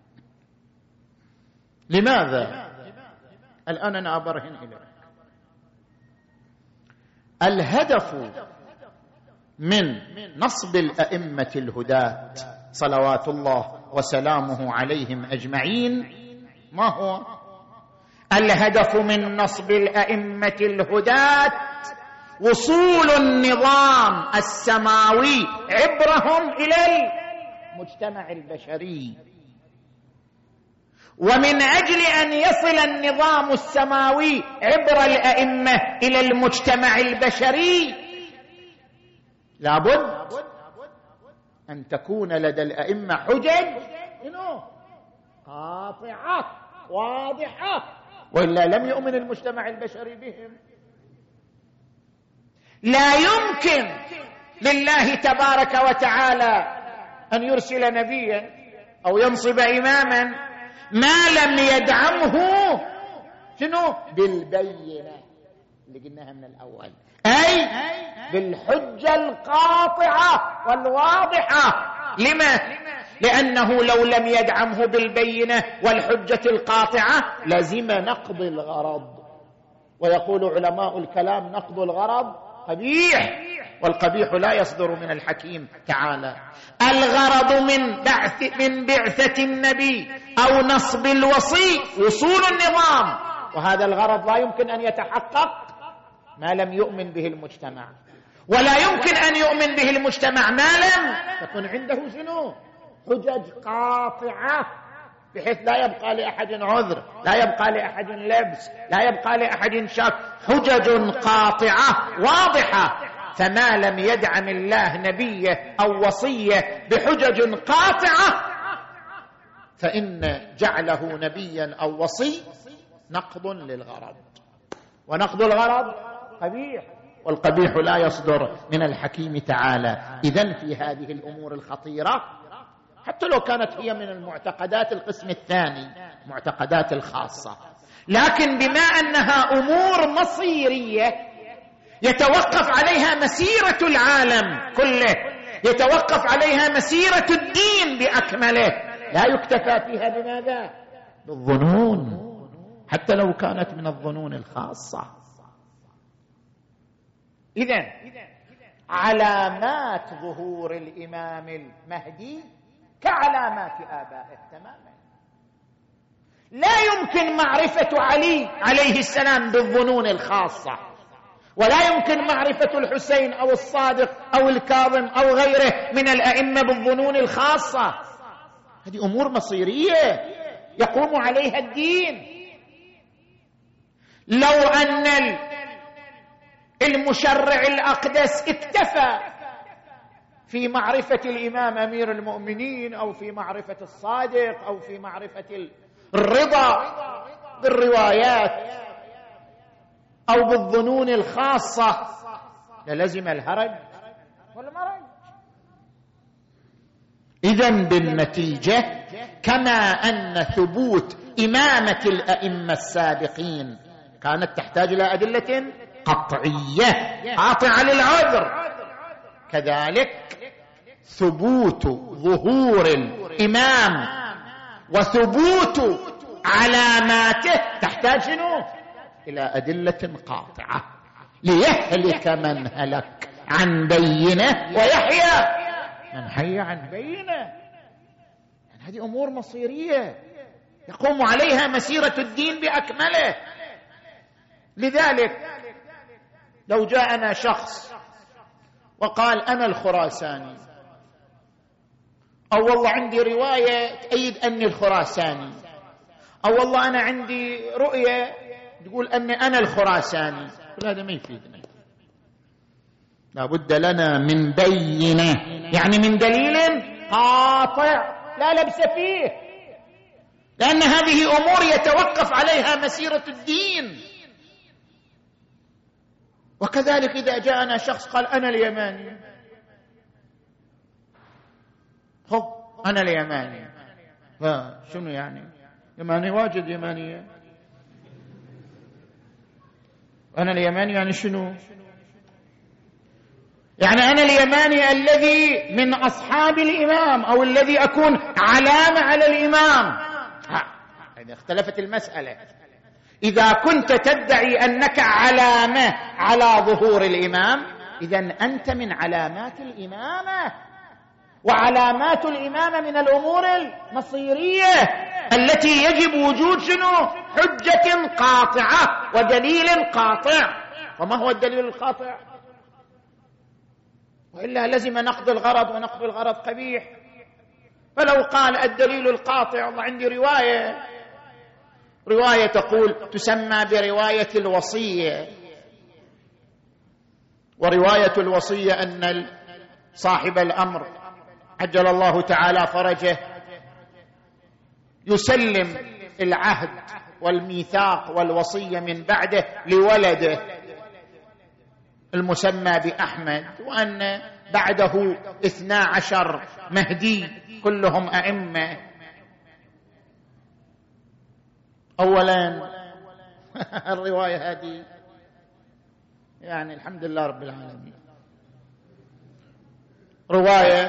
لماذا؟ الآن أنا أبرهن إليك. الهدف من نصب الأئمة الهداة صلوات الله وسلامه عليهم أجمعين ما هو؟ الهدف من نصب الأئمة الهداة وصول النظام السماوي عبرهم إلى المجتمع البشري. ومن أجل أن يصل النظام السماوي عبر الأئمة إلى المجتمع البشري لابد أن تكون لدى الأئمة حجج قاطعة واضحة، وإلا لم يؤمن المجتمع البشري بهم. لا يمكن لله تبارك وتعالى أن يرسل نبيا أو ينصب إماما ما لم يدعمه شنو؟ بالبينة اللي قلناها من الأول، أي بالحجة القاطعة والواضحة. لما؟ لأنه لو لم يدعمه بالبينة والحجة القاطعة لزم نقض الغرض، ويقول علماء الكلام نقض الغرض قبيح، والقبيح لا يصدر من الحكيم تعالى. الغرض من بعثة النبي أو نصب الوصي وصول النظام، وهذا الغرض لا يمكن أن يتحقق ما لم يؤمن به المجتمع، ولا يمكن أن يؤمن به المجتمع ما لم تكن عنده شنو؟ حجج قاطعة، بحيث لا يبقى لأحد عذر، لا يبقى لأحد لبس، لا يبقى لأحد شك، حجج قاطعة واضحة. فما لم يدعم الله نبيه أو وصيه بحجج قاطعة فإن جعله نبيا أو وصي نقض للغرض، ونقض الغرض قبيح، والقبيح لا يصدر من الحكيم تعالى. إذن في هذه الأمور الخطيرة، حتى لو كانت هي من المعتقدات القسم الثاني، معتقدات الخاصة، لكن بما أنها أمور مصيرية يتوقف عليها مسيرة العالم كله، يتوقف عليها مسيرة الدين بأكمله، لا يكتفى فيها بماذا؟ بالظنون، حتى لو كانت من الظنون الخاصة. إذن علامات ظهور الإمام المهدي كعلامات آبائه تماما. لا يمكن معرفة علي عليه السلام بالظنون الخاصة، ولا يمكن معرفة الحسين أو الصادق أو الكاظم أو غيره من الأئمة بالظنون الخاصة. هذه أمور مصيرية يقوم عليها الدين. لو أن المشرع الأقدس اكتفى في معرفة الإمام أمير المؤمنين أو في معرفة الصادق أو في معرفة الرضا بالروايات أو بالظنون الخاصة للزم الهرج والمرج. إذن بالنتيجة كما أن ثبوت إمامة الأئمة السابقين كانت تحتاج إلى أدلة قطعية قاطعة للعذر، كذلك ثبوت ظهور الإمام وثبوت علاماته تحتاج إلى أدلة قاطعة ليهلك من هلك عن بينه ويحيى من حي عن بينه. يعني هذه أمور مصيرية يقوم عليها مسيرة الدين بأكمله. لذلك لو جاءنا شخص وقال أنا الخراساني، أو والله عندي رواية تأيد أني الخراساني، أو والله أنا عندي رؤية تقول أني أنا الخراساني، هذا ما يفيدنا. لابد لنا من بينة، يعني من دليل قاطع لا لبس فيه، لأن هذه أمور يتوقف عليها مسيرة الدين. وكذلك إذا جاءنا شخص قال أنا اليماني، أنا اليماني، شنو يعني يماني؟ واجد يمانية. أنا اليماني يعني شنو؟ يعني أنا اليماني الذي من أصحاب الإمام أو الذي أكون علامة على الإمام. إذا اختلفت المسألة، إذا كنت تدعي أنك علامة على ظهور الإمام إذن أنت من علامات الإمامة، وعلامات الإمامة من الأمور المصيرية التي يجب وجود شنو؟ حجة قاطعة ودليل قاطع. وما هو الدليل القاطع؟ وإلا لزم نقض الغرض، ونقض الغرض قبيح. فلو قال الدليل القاطع، والله عندي رواية تقول تسمى برواية الوصية، ورواية الوصية أن صاحب الأمر عجل الله تعالى فرجه يسلم العهد والميثاق والوصية من بعده لولده المسمى بأحمد، وأن بعده 12 مهدي كلهم أئمة. أولا الرواية هذه يعني الحمد لله رب العالمين رواية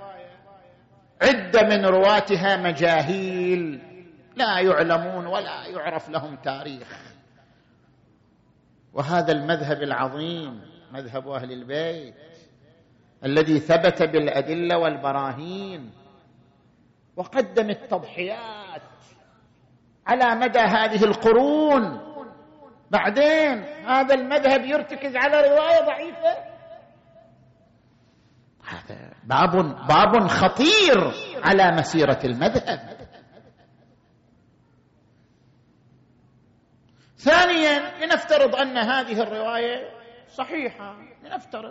عدة من رواتها مجاهيل لا يعلمون ولا يعرف لهم تاريخ. وهذا المذهب العظيم مذهب أهل البيت الذي ثبت بالأدلة والبراهين وقدم التضحيات على مدى هذه القرون، بعدين هذا المذهب يرتكز على رواية ضعيفة. هذا باب خطير على مسيرة المذهب. ثانيا لنفترض أن هذه الرواية صحيحة، لنفترض،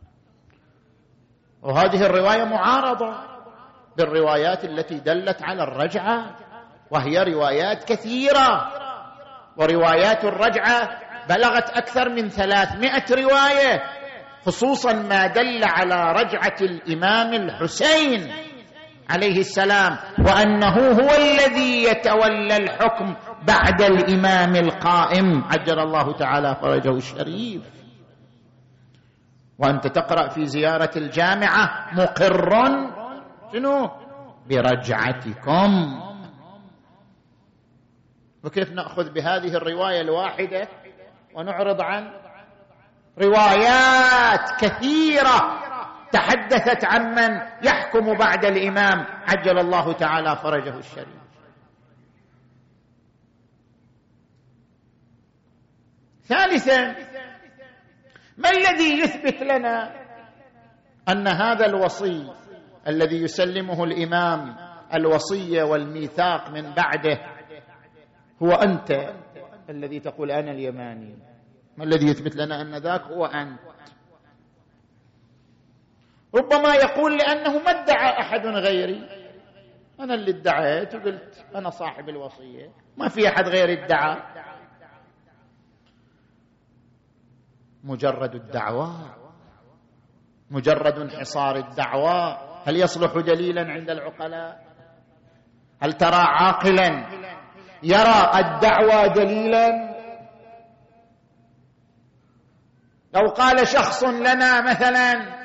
وهذه الرواية معارضة بالروايات التي دلت على الرجعة، وهي روايات كثيرة، وروايات الرجعة بلغت أكثر من 300 رواية، خصوصا ما دل على رجعة الإمام الحسين عليه السلام، وأنه هو الذي يتولى الحكم بعد الإمام القائم عجل الله تعالى فرجه الشريف. وأنت تقرأ في زيارة الجامعة مقر شنو؟ برجعتكم. وكيف نأخذ بهذه الرواية الواحدة ونعرض عن روايات كثيرة تحدثت عن من يحكم بعد الإمام عجل الله تعالى فرجه الشريف؟ ثالثا، ما الذي يثبت لنا أن هذا الوصي الذي يسلمه الإمام الوصية والميثاق من بعده هو أنت الذي تقول أنا اليماني؟ ما الذي يثبت لنا أن ذاك هو أنت؟ ربما يقول لأنه ما ادعى أحد غيري، أنا اللي ادعيت وقلت أنا صاحب الوصية، ما في أحد غيري ادعى. مجرد الدعوى، مجرد انحصار الدعوى، هل يصلح دليلا عند العقلاء؟ هل ترى عاقلا يرى الدعوى دليلا؟ لو قال شخص لنا مثلا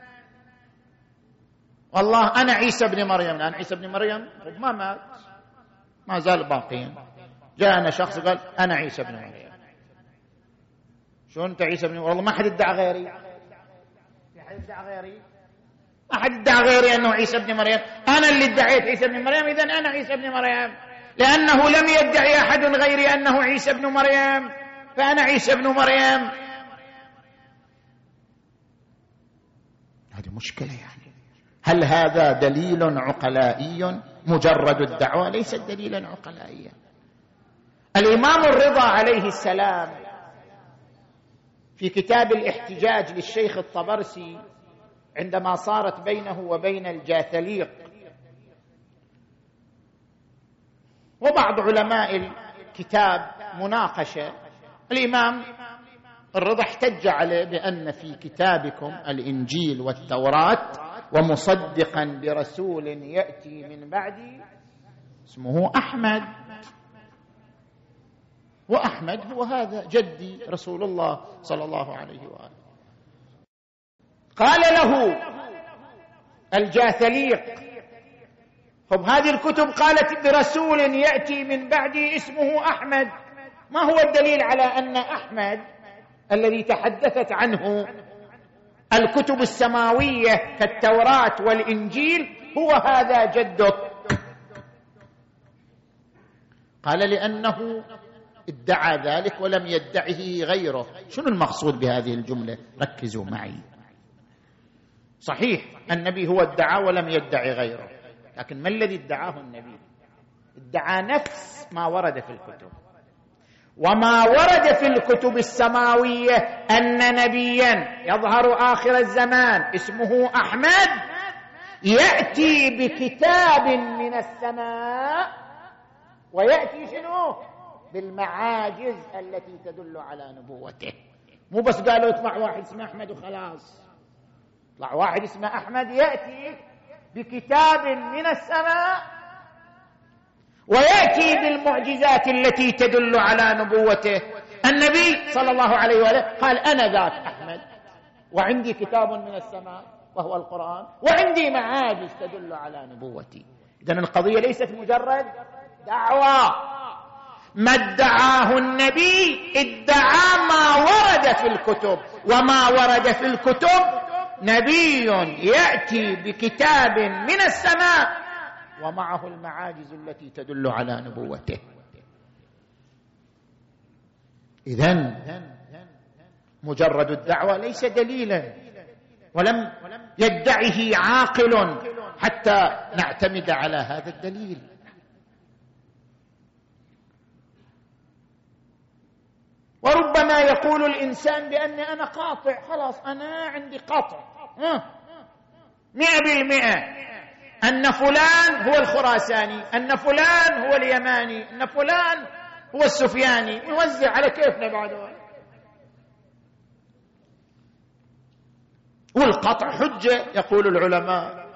والله أنا عيسى بن مريم، لأن عيسى بن مريم ما مات، ما زال باقيا، جاءنا شخص قال أنا عيسى بن مريم، شو أنت عيسى بن مريم؟ والله ما حد ادعى غيري، ما حد ادعى غيري، ما حد ادعى غيري أنه عيسى بن مريم، أنا اللي ادعيت عيسى بن مريم، إذن أنا عيسى بن مريم، لأنه لم يدعي أحد غيري أنه عيسى بن مريم، فأنا عيسى بن مريم. هذه مشكلة يعني. هل هذا دليل عقلائي؟ مجرد الدعوة ليست دليلا عقلائيا. الإمام الرضا عليه السلام في كتاب الاحتجاج للشيخ الطبرسي عندما صارت بينه وبين الجاثليق وبعض علماء الكتاب مناقشة، الإمام الرضا احتج عليه بأن في كتابكم الإنجيل والتوراة ومصدقا برسول يأتي من بعدي اسمه أحمد، وأحمد هو هذا جدي رسول الله صلى الله عليه وآله. قال له الجاثليق طب هذه الكتب قالت برسول يأتي من بعدي اسمه أحمد، ما هو الدليل على أن أحمد الذي تحدثت عنه الكتب السماوية كالتوراة والإنجيل هو هذا جدك؟ قال لأنه ادعى ذلك ولم يدعه غيره. شنو المقصود بهذه الجملة؟ ركزوا معي. صحيح النبي هو ادعى ولم يدعي غيره، لكن ما الذي ادعاه النبي؟ ادعى نفس ما ورد في الكتب، وما ورد في الكتب السماوية أن نبيا يظهر آخر الزمان اسمه أحمد يأتي بكتاب من السماء ويأتي شنو؟ بالمعاجز التي تدل على نبوته. مو بس قالوا اطلع واحد اسمه أحمد وخلاص، طلع واحد اسمه أحمد يأتي بكتاب من السماء ويأتي بالمعجزات التي تدل على نبوته. النبي صلى الله عليه وآله قال أنا ذاك أحمد، وعندي كتاب من السماء وهو القرآن، وعندي معاجز تدل على نبوتي. إذن القضية ليست مجرد دعوة. ما ادعاه النبي ادعى ما ورد في الكتب، وما ورد في الكتب نبي يأتي بكتاب من السماء ومعه المعاجز التي تدل على نبوته. إذن مجرد الدعوة ليس دليلا، ولم يدعه عاقل حتى نعتمد على هذا الدليل. وربما يقول الإنسان بأني أنا قاطع، خلاص أنا عندي قطع 100% أن فلان هو الخراساني، أن فلان هو اليماني، أن فلان هو السفياني، نوزع على كيفنا بعد. والقطع حجة يقول العلماء.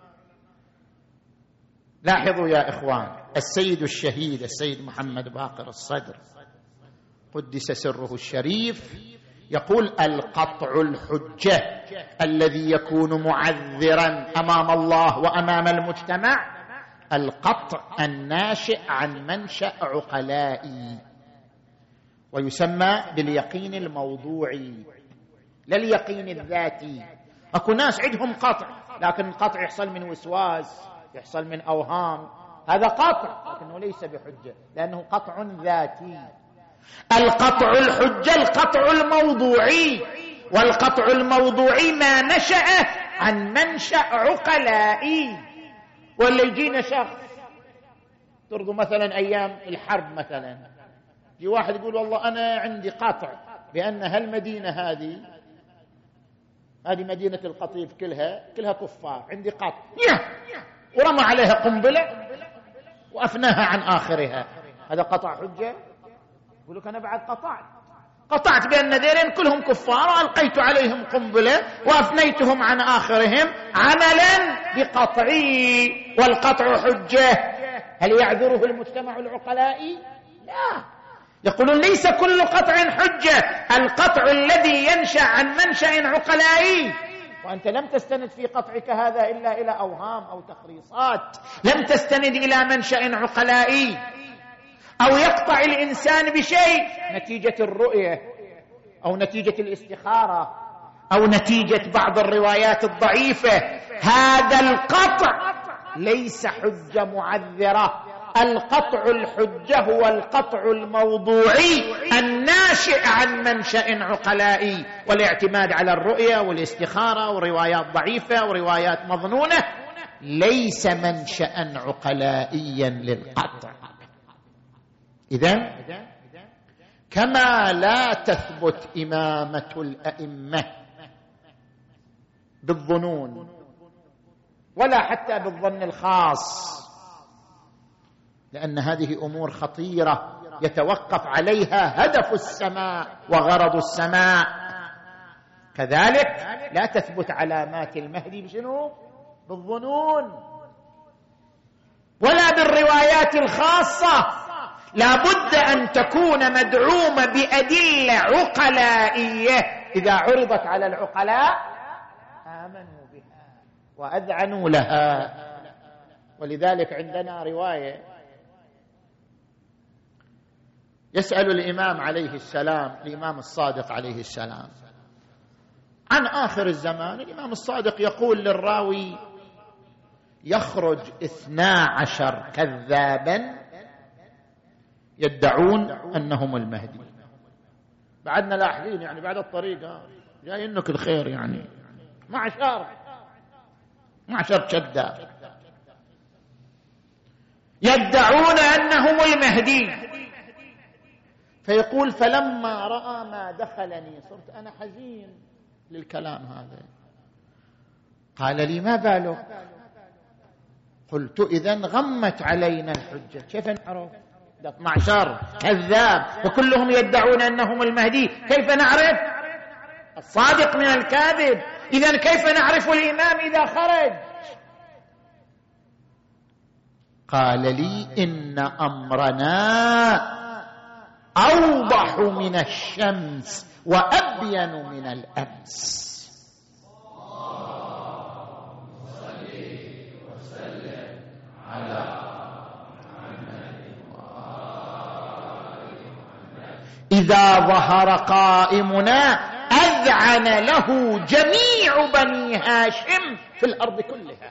لاحظوا يا إخوان، السيد الشهيد السيد محمد باقر الصدر قدس سره الشريف يقول: القطع الحجة الذي يكون معذرا أمام الله وأمام المجتمع القطع الناشئ عن منشأ عقلائي، ويسمى باليقين الموضوعي لا اليقين الذاتي. أكو ناس عندهم قطع، لكن القطع يحصل من وسواس، يحصل من أوهام، هذا قطع لكنه ليس بحجة لأنه قطع ذاتي. القطع الحجة القطع الموضوعي، والقطع الموضوعي ما نشأ عن منشأ عقلائي. ولا يجينا شخص ترضوا مثلا أيام الحرب مثلا، يجي واحد يقول والله أنا عندي قطع بأن هالمدينة هذه مدينة القطيف كلها كفار، عندي قطع، ورمى عليها قنبلة وأفناها عن آخرها. هذا قطع حجة؟ يقول لك أنا بعد قطعت بأن ذيلين كلهم كفار وألقيت عليهم قنبلة وأفنيتهم عن آخرهم عملا بقطعي، والقطع حجة. هل يعذره المجتمع العقلائي؟ لا، يقولون ليس كل قطع حجة، القطع الذي ينشأ عن منشأ عقلائي. وأنت لم تستند في قطعك هذا إلا إلى أوهام أو تخريصات، لم تستند إلى منشأ عقلائي. أو يقطع الإنسان بشيء نتيجة الرؤية أو نتيجة الاستخارة أو نتيجة بعض الروايات الضعيفة، هذا القطع ليس حجة معذرة. القطع الحجة هو القطع الموضوعي الناشئ عن منشأ عقلائي، والاعتماد على الرؤية والاستخارة وروايات ضعيفة وروايات مظنونة ليس منشأ عقلائيا للقطع. إذن كما لا تثبت إمامة الأئمة بالظنون ولا حتى بالظن الخاص، لأن هذه أمور خطيرة يتوقف عليها هدف السماء وغرض السماء، كذلك لا تثبت علامات المهدي بشنو؟ بالظنون ولا بالروايات الخاصة. لا بد أن تكون مدعومة بأدلة عقلائية، إذا عرضت على العقلاء آمنوا بها وأذعنوا لها. ولذلك عندنا رواية يسأل الإمام عليه السلام، الإمام الصادق عليه السلام، عن آخر الزمان. الإمام الصادق يقول للراوي: يخرج 12 كذابا يدعون أنهم المهدي. بعدنا لاحظين يعني بعد الطريق جايينك الخير، يعني معشر كذاب يدعون أنهم المهدي. فيقول: فلما رأى ما دخلني صرت أنا حزين للكلام هذا. قال لي: ما بالك؟ قلت: إذن غمت علينا الحجة، كيف نعرف؟ 12 كذاب وكلهم يدعون أنهم المهدي، كيف نعرف الصادق من الكاذب؟ إذن كيف نعرف الإمام إذا خرج؟ قال لي إن أمرنا أوضح من الشمس وأبين من الأمس. إذا ظهر قائمنا أذعن له جميع بني هاشم في الأرض كلها.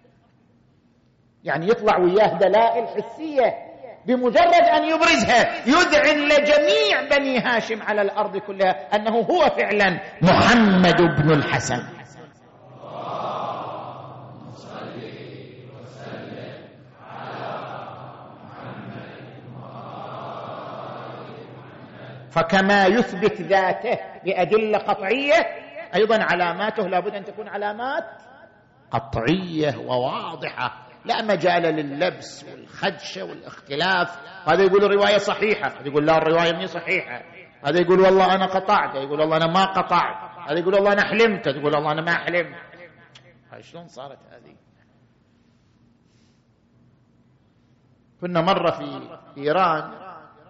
يعني يطلع وياه دلائل حسية بمجرد أن يبرزها يذعن لجميع بني هاشم على الأرض كلها أنه هو فعلا محمد بن الحسن. فكما يثبت ذاته بأدلة قطعية أيضا علاماته لابد أن تكون علامات قطعية وواضحة، لا مجال لللبس والخدشة والاختلاف. هذا يقول الرواية صحيحة، هذا يقول لا الرواية مي صحيحة، هذا يقول والله أنا قطعت، يقول والله أنا ما قطعت، هذا يقول والله أنا حلمت، تقول والله أنا ما حلمت. شلون صارت هذه؟ كنا مرة في إيران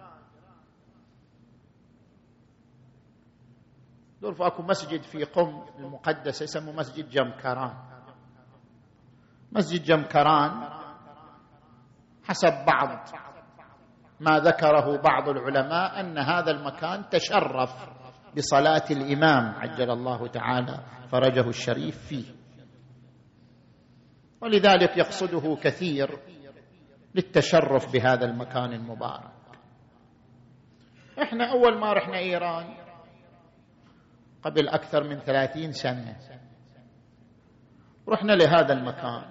دول فاكو مسجد في قم المقدس يسموه مسجد جمكران. مسجد جمكران حسب بعض ما ذكره بعض العلماء أن هذا المكان تشرف بصلاة الإمام عجل الله تعالى فرجه الشريف فيه، ولذلك يقصده كثير للتشرف بهذا المكان المبارك. احنا أول ما رحنا إيران قبل أكثر من 30 سنة رحنا لهذا المكان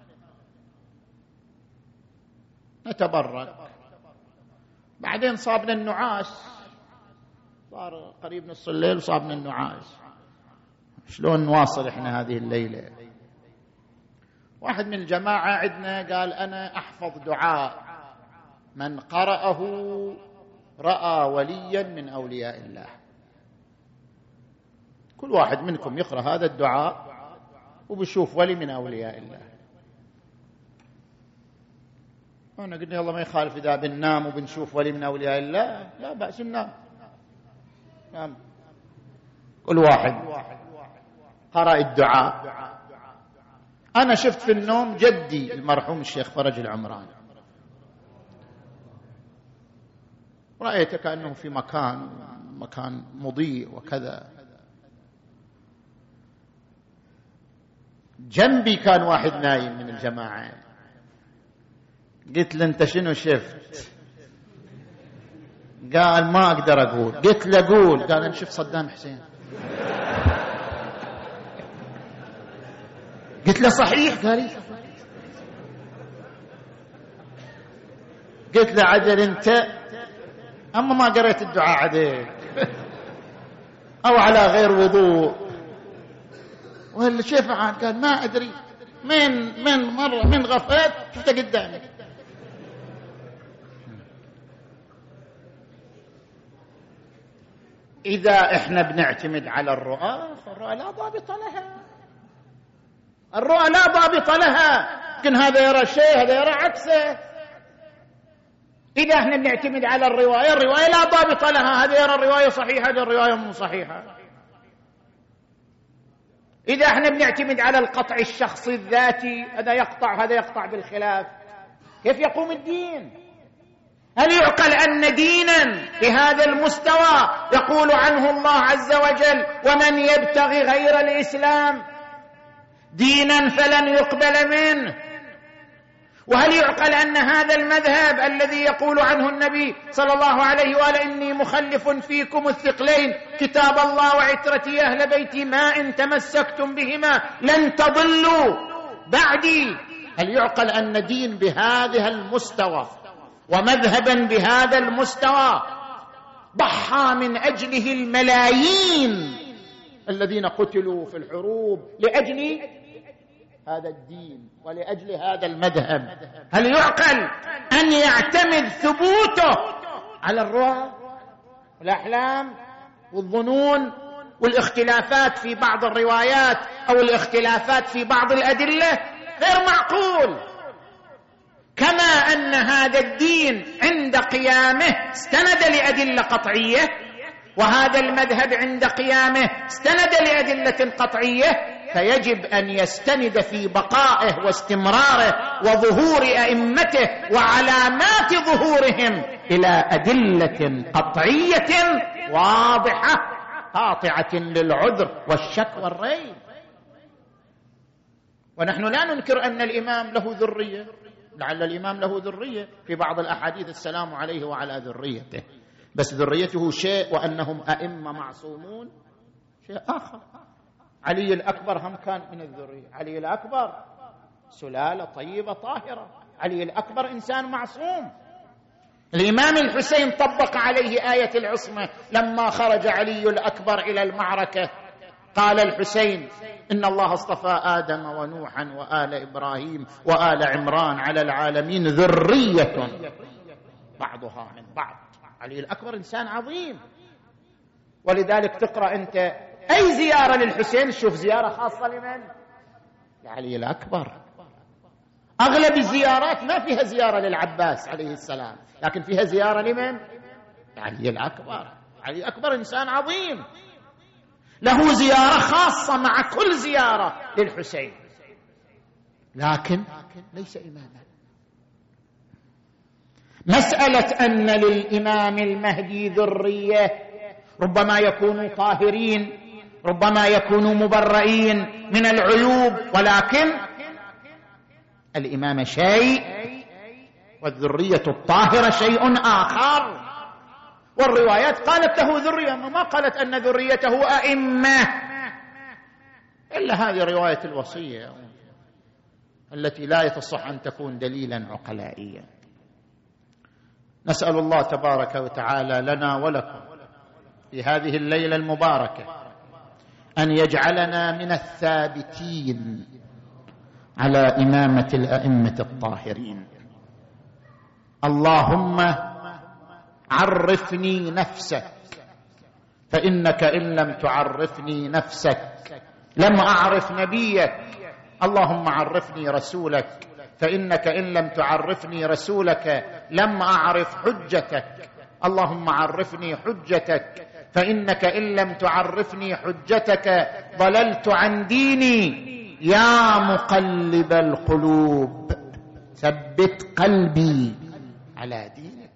نتبرك، بعدين صابنا النعاس، صار قريب نص الليل وصابنا النعاس، شلون نواصل احنا هذه الليلة؟ واحد من الجماعة عندنا قال أنا أحفظ دعاء من قرأه رأى وليا من أولياء الله. كل واحد منكم يقرأ هذا الدعاء وبشوف ولي من أولياء الله. أنا قلنا يلا ما يخالف إذا بننام وبنشوف ولي من أولياء الله لا بأس ننام. نعم. كل واحد قرأ الدعاء. أنا شفت في النوم جدي المرحوم الشيخ فرج العمراني، رأيته كأنه في مكان مضيء وكذا. جنبي كان واحد نايم من الجماعة، قلت له أنت شنو شفت؟ قال ما أقدر أقول. قلت له قول. قال أنا شفت صدام حسين. قلت له صحيح؟ قال لي. قلت له عجل أنت أما ما قرأت الدعاء عليك أو على غير وضوء ولا شيء فعال. قال ما أدري من مرة من غفلت شفت قدامي. إذا إحنا بنعتمد على الرؤى فالرؤى لا ضابط لها، الرؤى لا ضابط لها، لكن هذا يرى شيء هذا يرى عكسه. إذا إحنا بنعتمد على الرواية لا ضابط لها، هذا يرى الرواية صحيحة هذا الرواية مو صحيحة. إذا احنا بنعتمد على القطع الشخصي الذاتي هذا يقطع هذا يقطع بالخلاف، كيف يقوم الدين؟ هل يعقل أن دينا بهذا المستوى يقول عنه الله عز وجل ومن يبتغي غير الإسلام دينا فلن يقبل منه؟ وهل يعقل أن هذا المذهب الذي يقول عنه النبي صلى الله عليه وآله إني مخلف فيكم الثقلين كتاب الله وعترتي أهل بيتي ما إن تمسكتم بهما لن تضلوا بعدي، هل يعقل أن دين بهذا المستوى ومذهبا بهذا المستوى ضحى من أجله الملايين الذين قتلوا في الحروب لأجل هذا الدين ولأجل هذا المذهب، هل يعقل أن يعتمد ثبوته على الرؤى والأحلام والظنون والاختلافات في بعض الروايات أو الاختلافات في بعض الأدلة غير معقول. كما أن هذا الدين عند قيامه استند لأدلة قطعية، وهذا المذهب عند قيامه استند لأدلة قطعية، فيجب أن يستند في بقائه واستمراره وظهور أئمته وعلامات ظهورهم إلى أدلة قطعية واضحة قاطعة للعذر والشك والريب. ونحن لا ننكر أن الإمام له ذرية، لعل الإمام له ذرية في بعض الأحاديث السلام عليه وعلى ذريته، بس ذريته شيء وأنهم أئمة معصومون شيء آخر. علي الأكبر هم كان من الذرية، علي الأكبر سلالة طيبة طاهرة، علي الأكبر إنسان معصوم. الإمام الحسين طبق عليه آية العصمة لما خرج علي الأكبر إلى المعركة، قال الحسين: إن الله اصطفى آدم ونوحا وآل إبراهيم وآل عمران على العالمين ذرية بعضها من بعض. علي الأكبر إنسان عظيم، ولذلك تقرأ أنت أي زيارة للحسين شوف زيارة خاصة لمن؟ لعلي الأكبر. أغلب الزيارات ما فيها زيارة للعباس عليه السلام، لكن فيها زيارة لمن؟ علي الأكبر. علي الأكبر إنسان عظيم له زيارة خاصة مع كل زيارة للحسين، لكن ليس إماما. مسألة أن للإمام المهدي ذرية ربما يكونوا طاهرين، ربما يكونوا مبرئين من العيوب، ولكن الإمام شيء والذرية الطاهرة شيء آخر. والروايات قالت له ذرية، ما قالت أن ذريته أئمة، إلا هذه رواية الوصية التي لا يتصح أن تكون دليلا عقلائيا. نسأل الله تبارك وتعالى لنا ولكم في هذه الليلة المباركة أن يجعلنا من الثابتين على إمامة الأئمة الطاهرين. اللهم عرفني نفسك، فإنك إن لم تعرفني نفسك لم أعرف نبيك. اللهم عرفني رسولك، فإنك إن لم تعرفني رسولك لم أعرف حجتك. اللهم عرفني حجتك، فإنك إن لم تعرفني حجتك ضللت عن ديني. يا مقلب القلوب ثبت قلبي على دينك.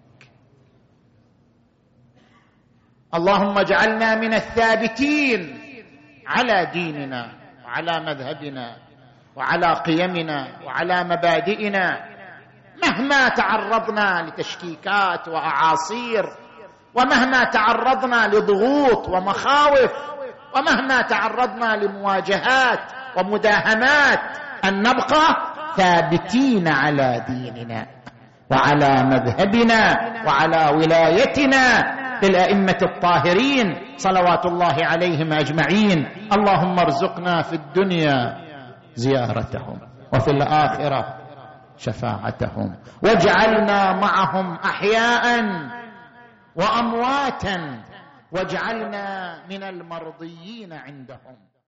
اللهم اجعلنا من الثابتين على ديننا وعلى مذهبنا وعلى قيمنا وعلى مبادئنا، مهما تعرضنا لتشكيكات وأعاصير، ومهما تعرضنا لضغوط ومخاوف، ومهما تعرضنا لمواجهات ومداهمات، أن نبقى ثابتين على ديننا وعلى مذهبنا وعلى ولايتنا للأئمة الطاهرين صلوات الله عليهم أجمعين. اللهم ارزقنا في الدنيا زيارتهم وفي الآخرة شفاعتهم، واجعلنا معهم أحياء وأمواتا، واجعلنا من المرضيين عندهم.